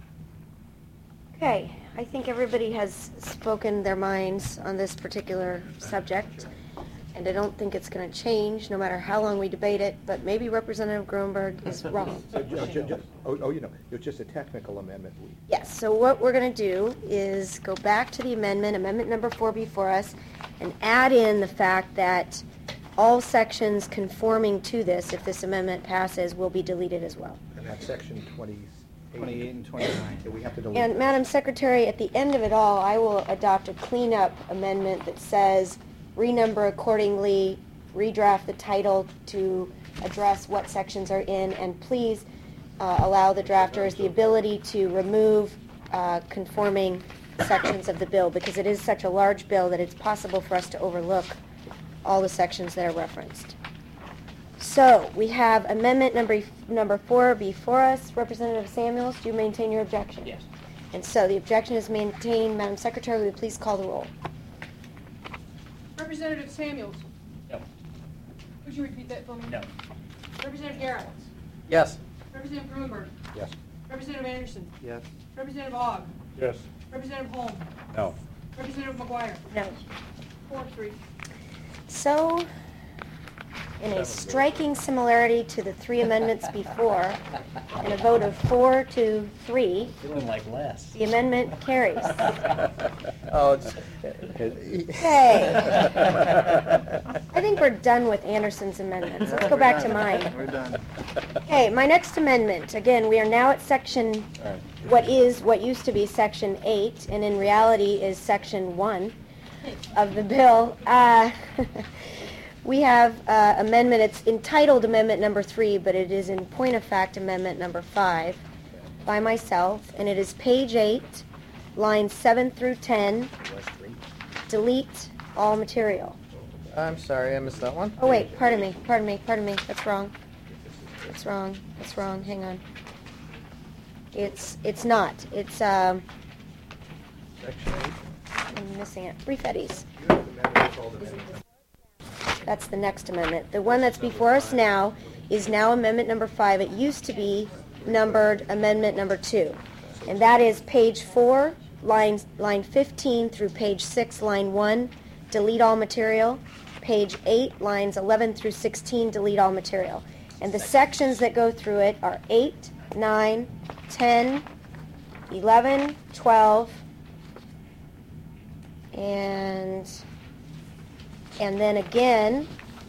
Okay, I think everybody has spoken their minds on this particular subject, and I don't think it's going to change no matter how long we debate it, but maybe Representative Gruenberg is wrong. So, ju- ju- ju- oh, oh, you know, it was just a technical amendment. We- Yes, so what we're going to do is go back to the amendment, amendment number four before us, and add in the fact that all sections conforming to this, if this amendment passes, will be deleted as well. And that's section twenty-eight. twenty-eight and twenty-nine. Yeah, we have to delete. And Madam Secretary, at the end of it all, I will adopt a cleanup amendment that says renumber accordingly, redraft the title to address what sections are in, and please uh, allow the drafters the ability to remove uh, conforming sections of the bill, because it is such a large bill that it's possible for us to overlook all the sections that are referenced. So we have amendment number number four before us. Representative Samuels, do you maintain your objection? Yes. And so the objection is maintained. Madam Secretary, will you please call the roll? Representative Samuels. No. Would you repeat that for me? No. Representative Garrett. Yes. Representative Gruenberg. Yes. Representative Anderson. Yes. Representative Ogg. Yes. Representative Holm. No. Representative McGuire. No. Four, three. So, in a striking similarity to the three amendments before, in a vote of four to three, Feeling like less. the amendment carries. Oh, it's, Okay. I think we're done with Anderson's amendments. Let's go back to mine. We're done. Okay, my next amendment. Again, we are now at section, what is, what used to be section eight, and in reality is section one of the bill. Uh, we have uh, amendment, it's entitled amendment number three, but it is in point of fact amendment number five by myself, and it is page eight, lines seven through ten. Delete all material. I'm sorry, I missed that one. Oh wait, pardon me, pardon me, pardon me. That's wrong. That's wrong. That's wrong. Hang on. It's it's not. It's um. I'm missing it. Brief Eddies. That's the next amendment. The one that's before us now is now amendment number five. It used to be numbered amendment number two, and that is page four, line line fifteen through page six, line one. Delete all material. Page eight, lines eleven through sixteen. Delete all material. And the sections that go through it are eight, nine, ten, eleven, twelve, and and then again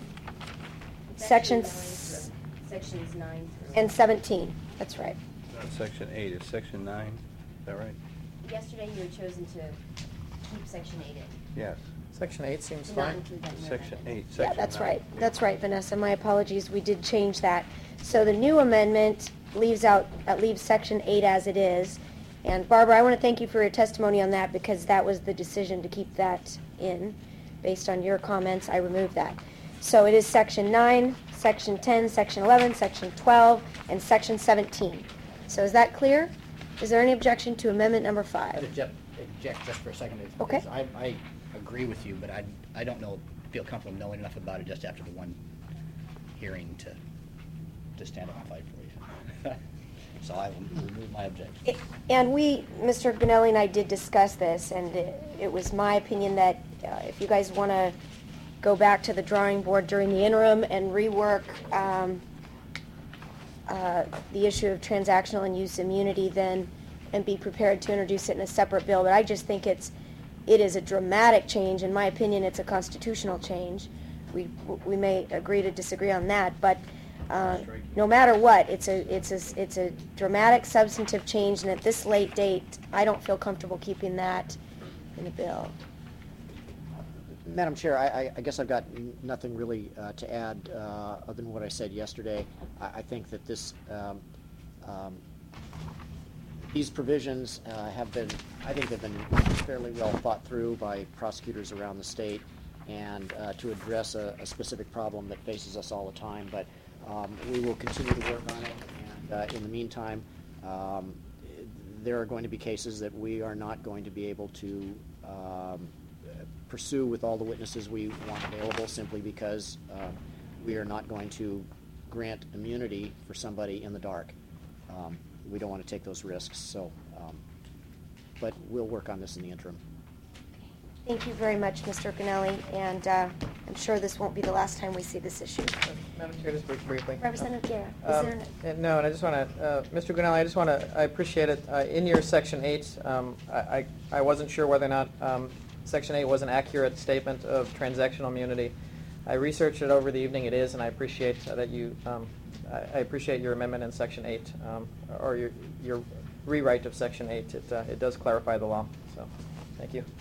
sections Sections nine through. and seventeen. That's right. Not section eight, it's section nine. Is that right? Yesterday you had chosen to keep section eight in. Yes. Section eight seems To not fine. include that in your Section amendment. eight, Yeah, section that's nine. right. That's right, Vanessa. My apologies. We did change that. So the new amendment leaves out uh, leaves section eight as it is. And Barbara, I want to thank you for your testimony on that, because that was the decision to keep that in. Based on your comments, I removed that. So it is section nine, section ten, section eleven, section twelve, and section seventeen. So is that clear? Is there any objection to amendment number I'd five? object, object just for a second. Okay. because I, I agree with you, but I, I don't know feel comfortable knowing enough about it just after the one hearing to, to stand up and fight for you. So I will remove my objection. And we, Mister Gonelli and I did discuss this, and it, it was my opinion that uh, if you guys want to go back to the drawing board during the interim and rework um, uh, the issue of transactional and use immunity, then and be prepared to introduce it in a separate bill. But I just think it's it is a dramatic change. In my opinion, it's a constitutional change. We we may agree to disagree on that, but uh, no matter what, it's a it's a it's a dramatic substantive change, and at this late date, I don't feel comfortable keeping that in the bill. Madam Chair, I, I, I guess I've got n- nothing really uh, to add uh, other than what I said yesterday. I, I think that this um, um, these provisions uh, have been, I think, they've been fairly well thought through by prosecutors around the state, and uh, to address a, a specific problem that faces us all the time. But um, we will continue to work on it, and uh, in the meantime, um, there are going to be cases that we are not going to be able to um, pursue with all the witnesses we want available, simply because uh, we are not going to grant immunity for somebody in the dark. Um, we don't want to take those risks, so um, but we'll work on this in the interim. Thank you very much, Mister Gonelli, and uh, I'm sure this won't be the last time we see this issue. Madam Chair, just brief- briefly. Representative Guerra, is Um, there an- uh, No, and I just want to, uh, Mister Gonelli, I just want to, I appreciate it. Uh, in your Section eight, um, I, I, I wasn't sure whether or not um, Section eight was an accurate statement of transactional immunity. I researched it over the evening. It is, and I appreciate uh, that you, um, I, I appreciate your amendment in Section eight, um, or your, your rewrite of Section eight. It, uh, it does clarify the law, so thank you.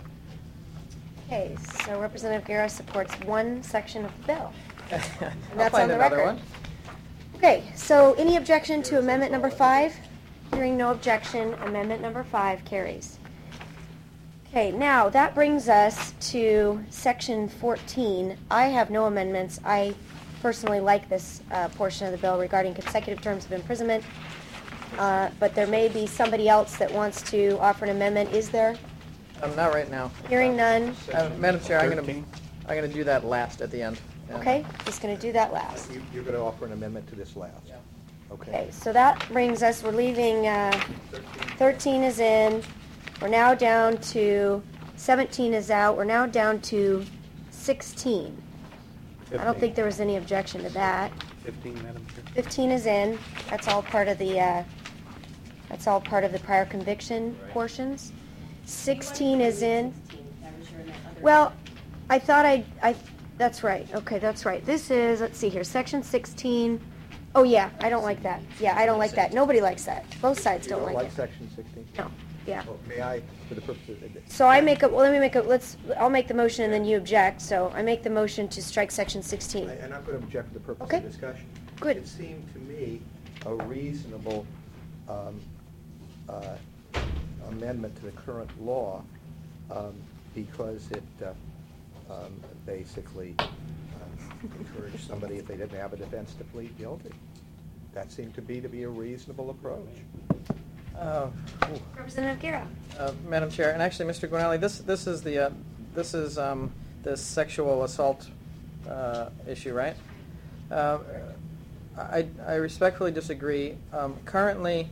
Okay, so Representative Guerra supports one section of the bill. And I'll that's find on the another record. one. Okay, so any objection to amendment number five? Hearing no objection, amendment number five carries. Okay, now that brings us to section fourteen. I have no amendments. I personally like this uh, portion of the bill regarding consecutive terms of imprisonment, uh, but there may be somebody else that wants to offer an amendment. Is there? Um, not right now. Hearing none. Uh, Madam Chair, I'm going to, I'm going to do that last at the end. Yeah. Okay, just going to do that last. You- You're going to offer an amendment to this last? Yeah. Okay, so that brings us, we're leaving, uh, thirteen is in, we're now down to, seventeen is out, we're now down to sixteen. I don't think there was any objection to that. Fifteen, Madam Chair. fifteen is in, that's all part of the, uh, that's all part of the prior conviction portions. sixteen is in. Well, I thought I, I, that's right, okay, that's right. This is, let's see here, section sixteen. Oh, yeah, I don't like that. Yeah, I don't like that. Nobody likes that. Both sides You don't don't like like it. section sixteen? No, yeah. Well, may I, for the purpose of... So I make a, well, let me make a, let's, I'll make the motion and then you object. So I make the motion to strike section sixteen. I- And I'm going to object for the purpose Okay. of discussion. Good. It seemed to me a reasonable um, uh, amendment to the current law um, because it uh, um, basically uh, encouraged somebody, if they didn't have a defense, to plead guilty. That seemed to be to be a reasonable approach. Uh, Representative Guerra. Uh, Madam Chair, and actually, Mister Gonelli, this this is the uh, this is um, the sexual assault uh, issue, right? Uh, I I respectfully disagree. Um, currently,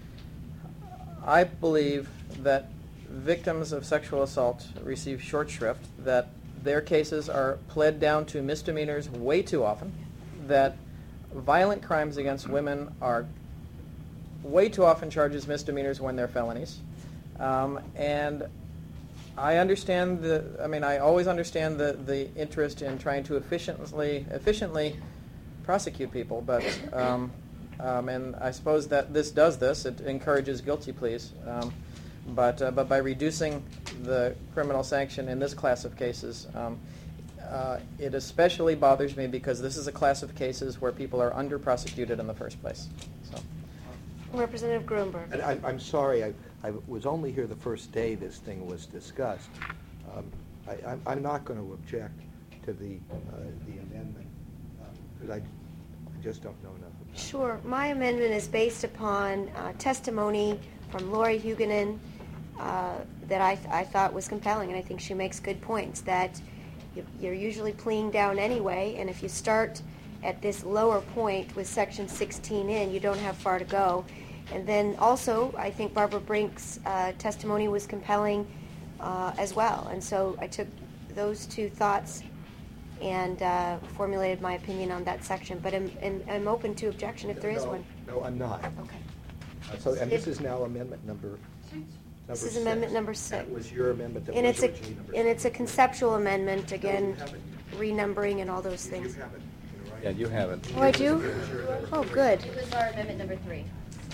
I believe that victims of sexual assault receive short shrift. That their cases are pled down to misdemeanors way too often. That violent crimes against women are way too often charged as misdemeanors when they're felonies. Um, and I understand the, I mean, I always understand the, the interest in trying to efficiently, efficiently prosecute people, but, um, um, and I suppose that this does this, it encourages guilty pleas. Um, but, uh, but by reducing the criminal sanction in this class of cases, um, uh, it especially bothers me because this is a class of cases where people are under-prosecuted in the first place. So. Representative Grunberg. And I, I'm sorry, I, I was only here the first day this thing was discussed. Um, I, I'm, I'm not going to object to the, uh, the amendment because I, I just don't know enough about it. Sure. My amendment is based upon uh, testimony from Lori Huguenin uh, that I, th- I thought was compelling, and I think she makes good points, that you- you're usually pleading down anyway, and if you start at this lower point with section sixteen in, you don't have far to go. And then also, I think Barbara Brink's uh, testimony was compelling uh, as well. And so I took those two thoughts and uh, formulated my opinion on that section. But I'm, I'm, I'm open to objection if there is No, one. No, I'm not. Okay. Uh, So, and this is now amendment number, number This is six. amendment number six. That was your amendment that And was it's a, originally number and six. it's a conceptual amendment, again, you haven't. renumbering and all those things. Yeah, you haven't. Oh, I do? Oh, good. It was our amendment number three.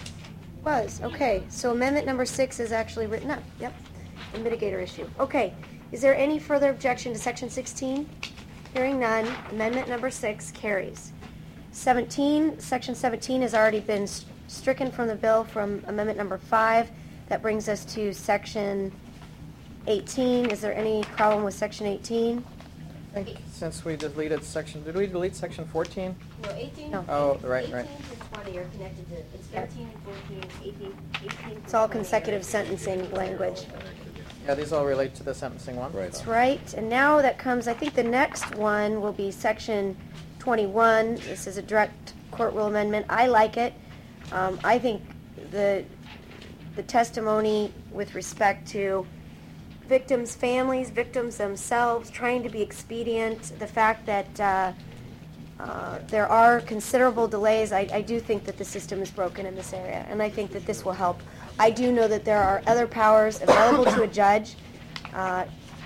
Was, okay. So amendment number six is actually written up. Yep. The mitigator issue. Okay. Is there any further objection to section sixteen? Hearing none, amendment number six carries. seventeen, section seventeen has already been s- stricken from the bill from amendment number five. That brings us to section eighteen. Is there any problem with section eighteen? I think since we deleted section, did we delete section fourteen? No, eighteen. No. Oh, right, right. eighteen to twenty are connected to, it's thirteen, fourteen, eighteen, eighteen. It's all consecutive sentencing language. Yeah, these all relate to the sentencing one. Right. That's right. And now that comes, I think the next one will be section twenty-one. This is a direct court rule amendment. I like it. Um, I think the, the testimony with respect to victims' families, victims themselves, trying to be expedient, the fact that uh, uh, there are considerable delays, I, I do think that the system is broken in this area, and I think that this will help. I do know that there are other powers available to a judge uh,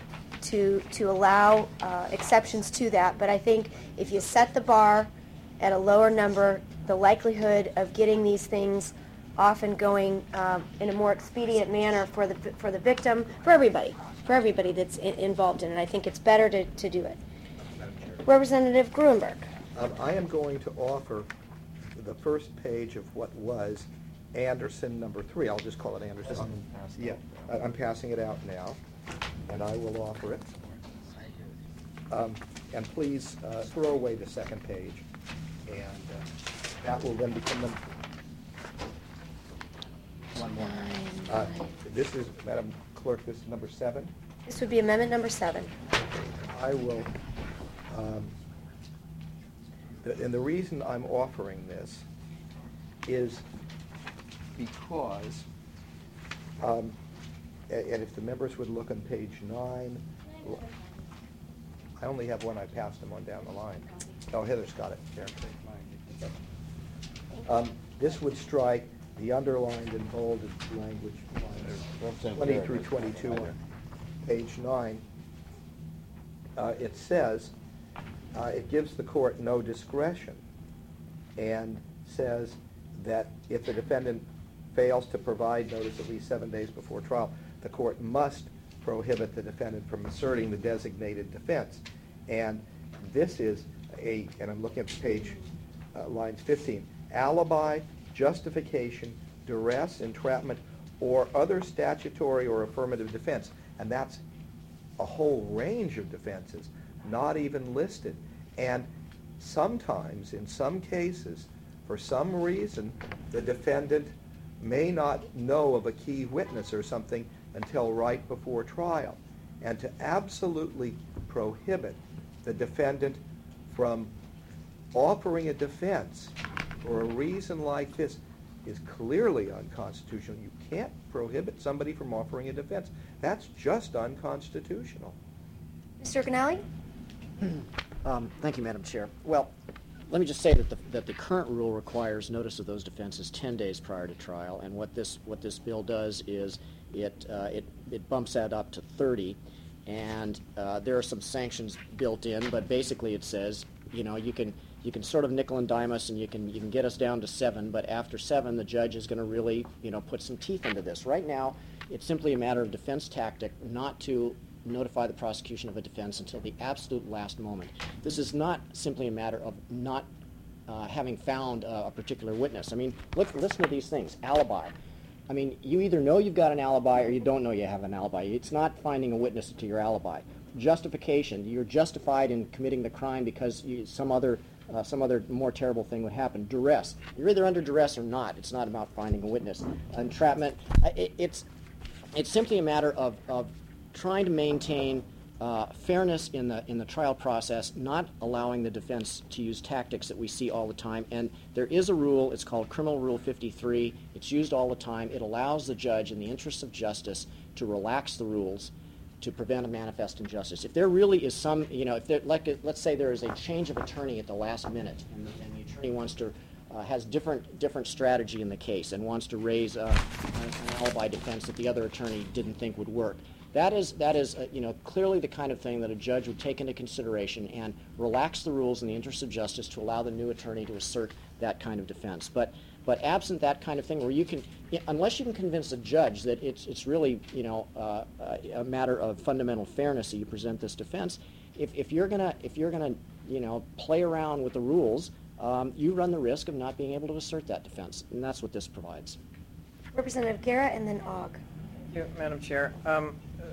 to, to allow uh, exceptions to that, but I think if you set the bar at a lower number, the likelihood of getting these things off and going um, in a more expedient manner for the for the victim, for everybody, for everybody that's I- involved in it. I think it's better to, to do it. Representative Gruenberg. Um, I am going to offer the first page of what was Anderson number three. I'll just call it Anderson. Yeah, I- I'm passing it out now, and I will offer it. Um, and please uh, throw away the second page, and uh, that will then become the. One more. Uh, this is, Madam Clerk, this is number seven. This would be amendment number seven. I will, um, the- and the reason I'm offering this is because, um, a- and if the members would look on page nine, I only have one, I passed them on down the line. Oh, Heather's got it, there. Um, This would strike the underlined and bolded language, lines twenty through twenty-two on page nine. Uh, It says, uh, it gives the court no discretion, and says that if the defendant fails to provide notice at least seven days before trial, the court must prohibit the defendant from asserting the designated defense. And this is a, and I'm looking at the page, uh, lines fifteen, alibi, justification, duress, entrapment, or other statutory or affirmative defense. And that's a whole range of defenses, not even listed. And sometimes, in some cases, for some reason, the defendant may not know of a key witness or something until right before trial. And to absolutely prohibit the defendant from offering a defense for a reason like this is clearly unconstitutional. You can't prohibit somebody from offering a defense. That's just unconstitutional. Mister Canali? Um, Thank you, Madam Chair. Well, let me just say that the, that the current rule requires notice of those defenses ten days prior to trial, and what this what this bill does is it uh, it it bumps that up to thirty, and uh, there are some sanctions built in, but basically it says, you know, you can you can sort of nickel and dime us, and you can you can get us down to seven, but after seven, the judge is going to really, you know, put some teeth into this. Right now, it's simply a matter of defense tactic not to notify the prosecution of a defense until the absolute last moment. This is not simply a matter of not uh, having found uh, a particular witness. I mean, look, listen to these things. Alibi. I mean, you either know you've got an alibi or you don't know you have an alibi. It's not finding a witness to your alibi. Justification. You're justified in committing the crime because you, some other uh, some other more terrible thing would happen. Duress. You're either under duress or not. It's not about finding a witness. Entrapment. It, it's it's simply a matter of, of trying to maintain uh, fairness in the in the trial process, not allowing the defense to use tactics that we see all the time. And there is a rule. It's called Criminal Rule fifty-three. It's used all the time. It allows the judge, in the interests of justice, to relax the rules to prevent a manifest injustice. If there really is some, you know, if there, like, let's say there is a change of attorney at the last minute, and, and the attorney wants to uh, has different different strategy in the case and wants to raise uh, an, an alibi defense that the other attorney didn't think would work. That is that is uh, you know, clearly the kind of thing that a judge would take into consideration and relax the rules in the interest of justice to allow the new attorney to assert that kind of defense. But but absent that kind of thing, where you can, unless you can convince a judge that it's it's really, you know, uh, a matter of fundamental fairness that you present this defense, if if you're gonna if you're gonna you know, play around with the rules, um, you run the risk of not being able to assert that defense, and that's what this provides. Representative Guerra and then Ogg. Thank you, Madam Chair. Um, uh,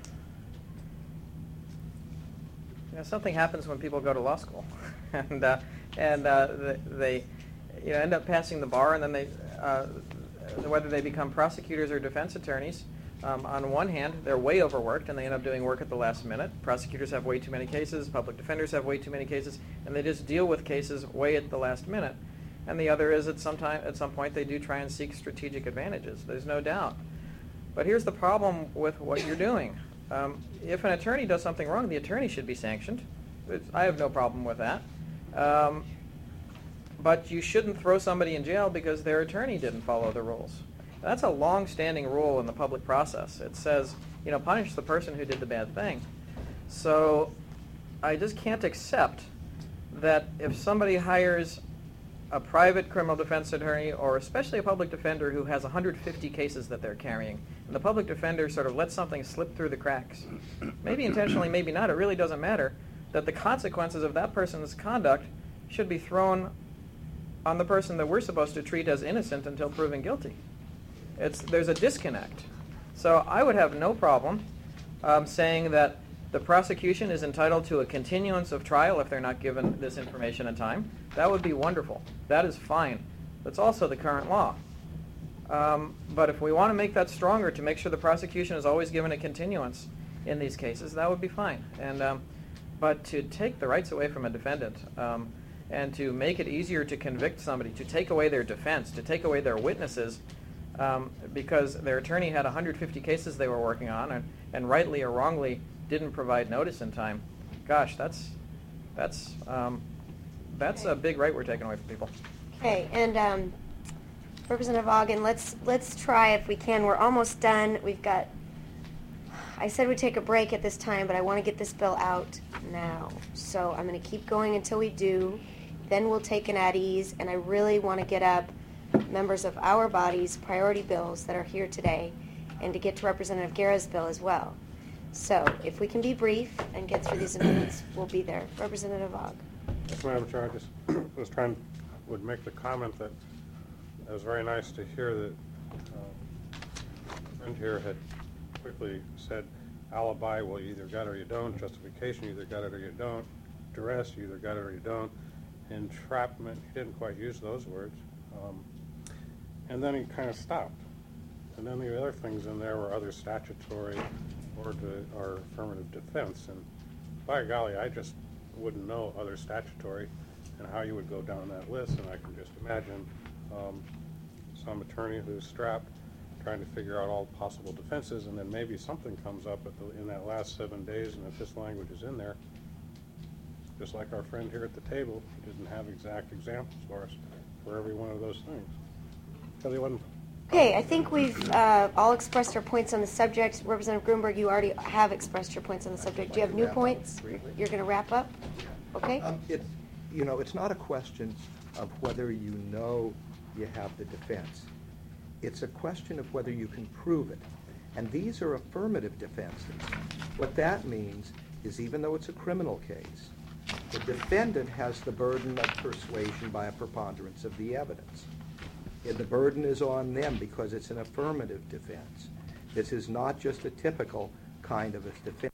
you know, something happens when people go to law school, and uh, and uh, they, they you know, end up passing the bar, and then they uh, whether they become prosecutors or defense attorneys. Um, on one hand, they're way overworked, and they end up doing work at the last minute. Prosecutors have way too many cases. Public defenders have way too many cases, and they just deal with cases way at the last minute. And the other is at some time, at some point, they do try and seek strategic advantages. There's no doubt. But here's the problem with what you're doing. Um, if an attorney does something wrong, the attorney should be sanctioned. It's, I have no problem with that. Um, but you shouldn't throw somebody in jail because their attorney didn't follow the rules. That's a long-standing rule in the public process. It says, you know, punish the person who did the bad thing. So I just can't accept that if somebody hires a private criminal defense attorney, or especially a public defender who has one hundred fifty cases that they're carrying, and the public defender sort of lets something slip through the cracks, maybe intentionally, maybe not, it really doesn't matter, that the consequences of that person's conduct should be thrown on the person that we're supposed to treat as innocent until proven guilty. It's, there's a disconnect. So I would have no problem um, saying that the prosecution is entitled to a continuance of trial if they're not given this information in time. That would be wonderful. That is fine. That's also the current law. Um, but if we want to make that stronger, to make sure the prosecution is always given a continuance in these cases, that would be fine. And um, but to take the rights away from a defendant um, and to make it easier to convict somebody, to take away their defense, to take away their witnesses, um, because their attorney had one hundred fifty cases they were working on, and, and rightly or wrongly didn't provide notice in time. Gosh, that's that's um, that's a big right we're taking away from people. Okay, and um, Representative Ogden, let's let's try if we can. We're almost done. We've got. I said we'd take a break at this time, but I want to get this bill out now. So I'm going to keep going until we do. Then we'll take an at ease, and I really want to get up members of our body's priority bills that are here today, and to get to Representative Guerra's bill as well. So if we can be brief and get through these amendments, we'll be there. Representative Ogg. Yes, Madam Chair, I just was trying, would make the comment that it was very nice to hear that uh, a friend here had quickly said alibi, well, you either got it or you don't. Justification, you either got it or you don't. Duress, you either got it or you don't. Entrapment, he didn't quite use those words. Um, and then he kind of stopped. And then the other things in there were other statutory or, to, or affirmative defense. And by golly, I just wouldn't know other statutory and how you would go down that list. And I can just imagine um, some attorney who's strapped trying to figure out all possible defenses, and then maybe something comes up at the, in that last seven days, and if this language is in there, just like our friend here at the table, he didn't have exact examples for us for every one of those things. Because he wasn't. Okay, I think we've uh, all expressed our points on the subject. Representative Grunberg, you already have expressed your points on the subject. Do you have new points? You're going to wrap up? Okay. Um, it, you know, it's not a question of whether you know you have the defense. It's a question of whether you can prove it. And these are affirmative defenses. What that means is, even though it's a criminal case, the defendant has the burden of persuasion by a preponderance of the evidence. And the burden is on them because it's an affirmative defense. This is not just a typical kind of a defense.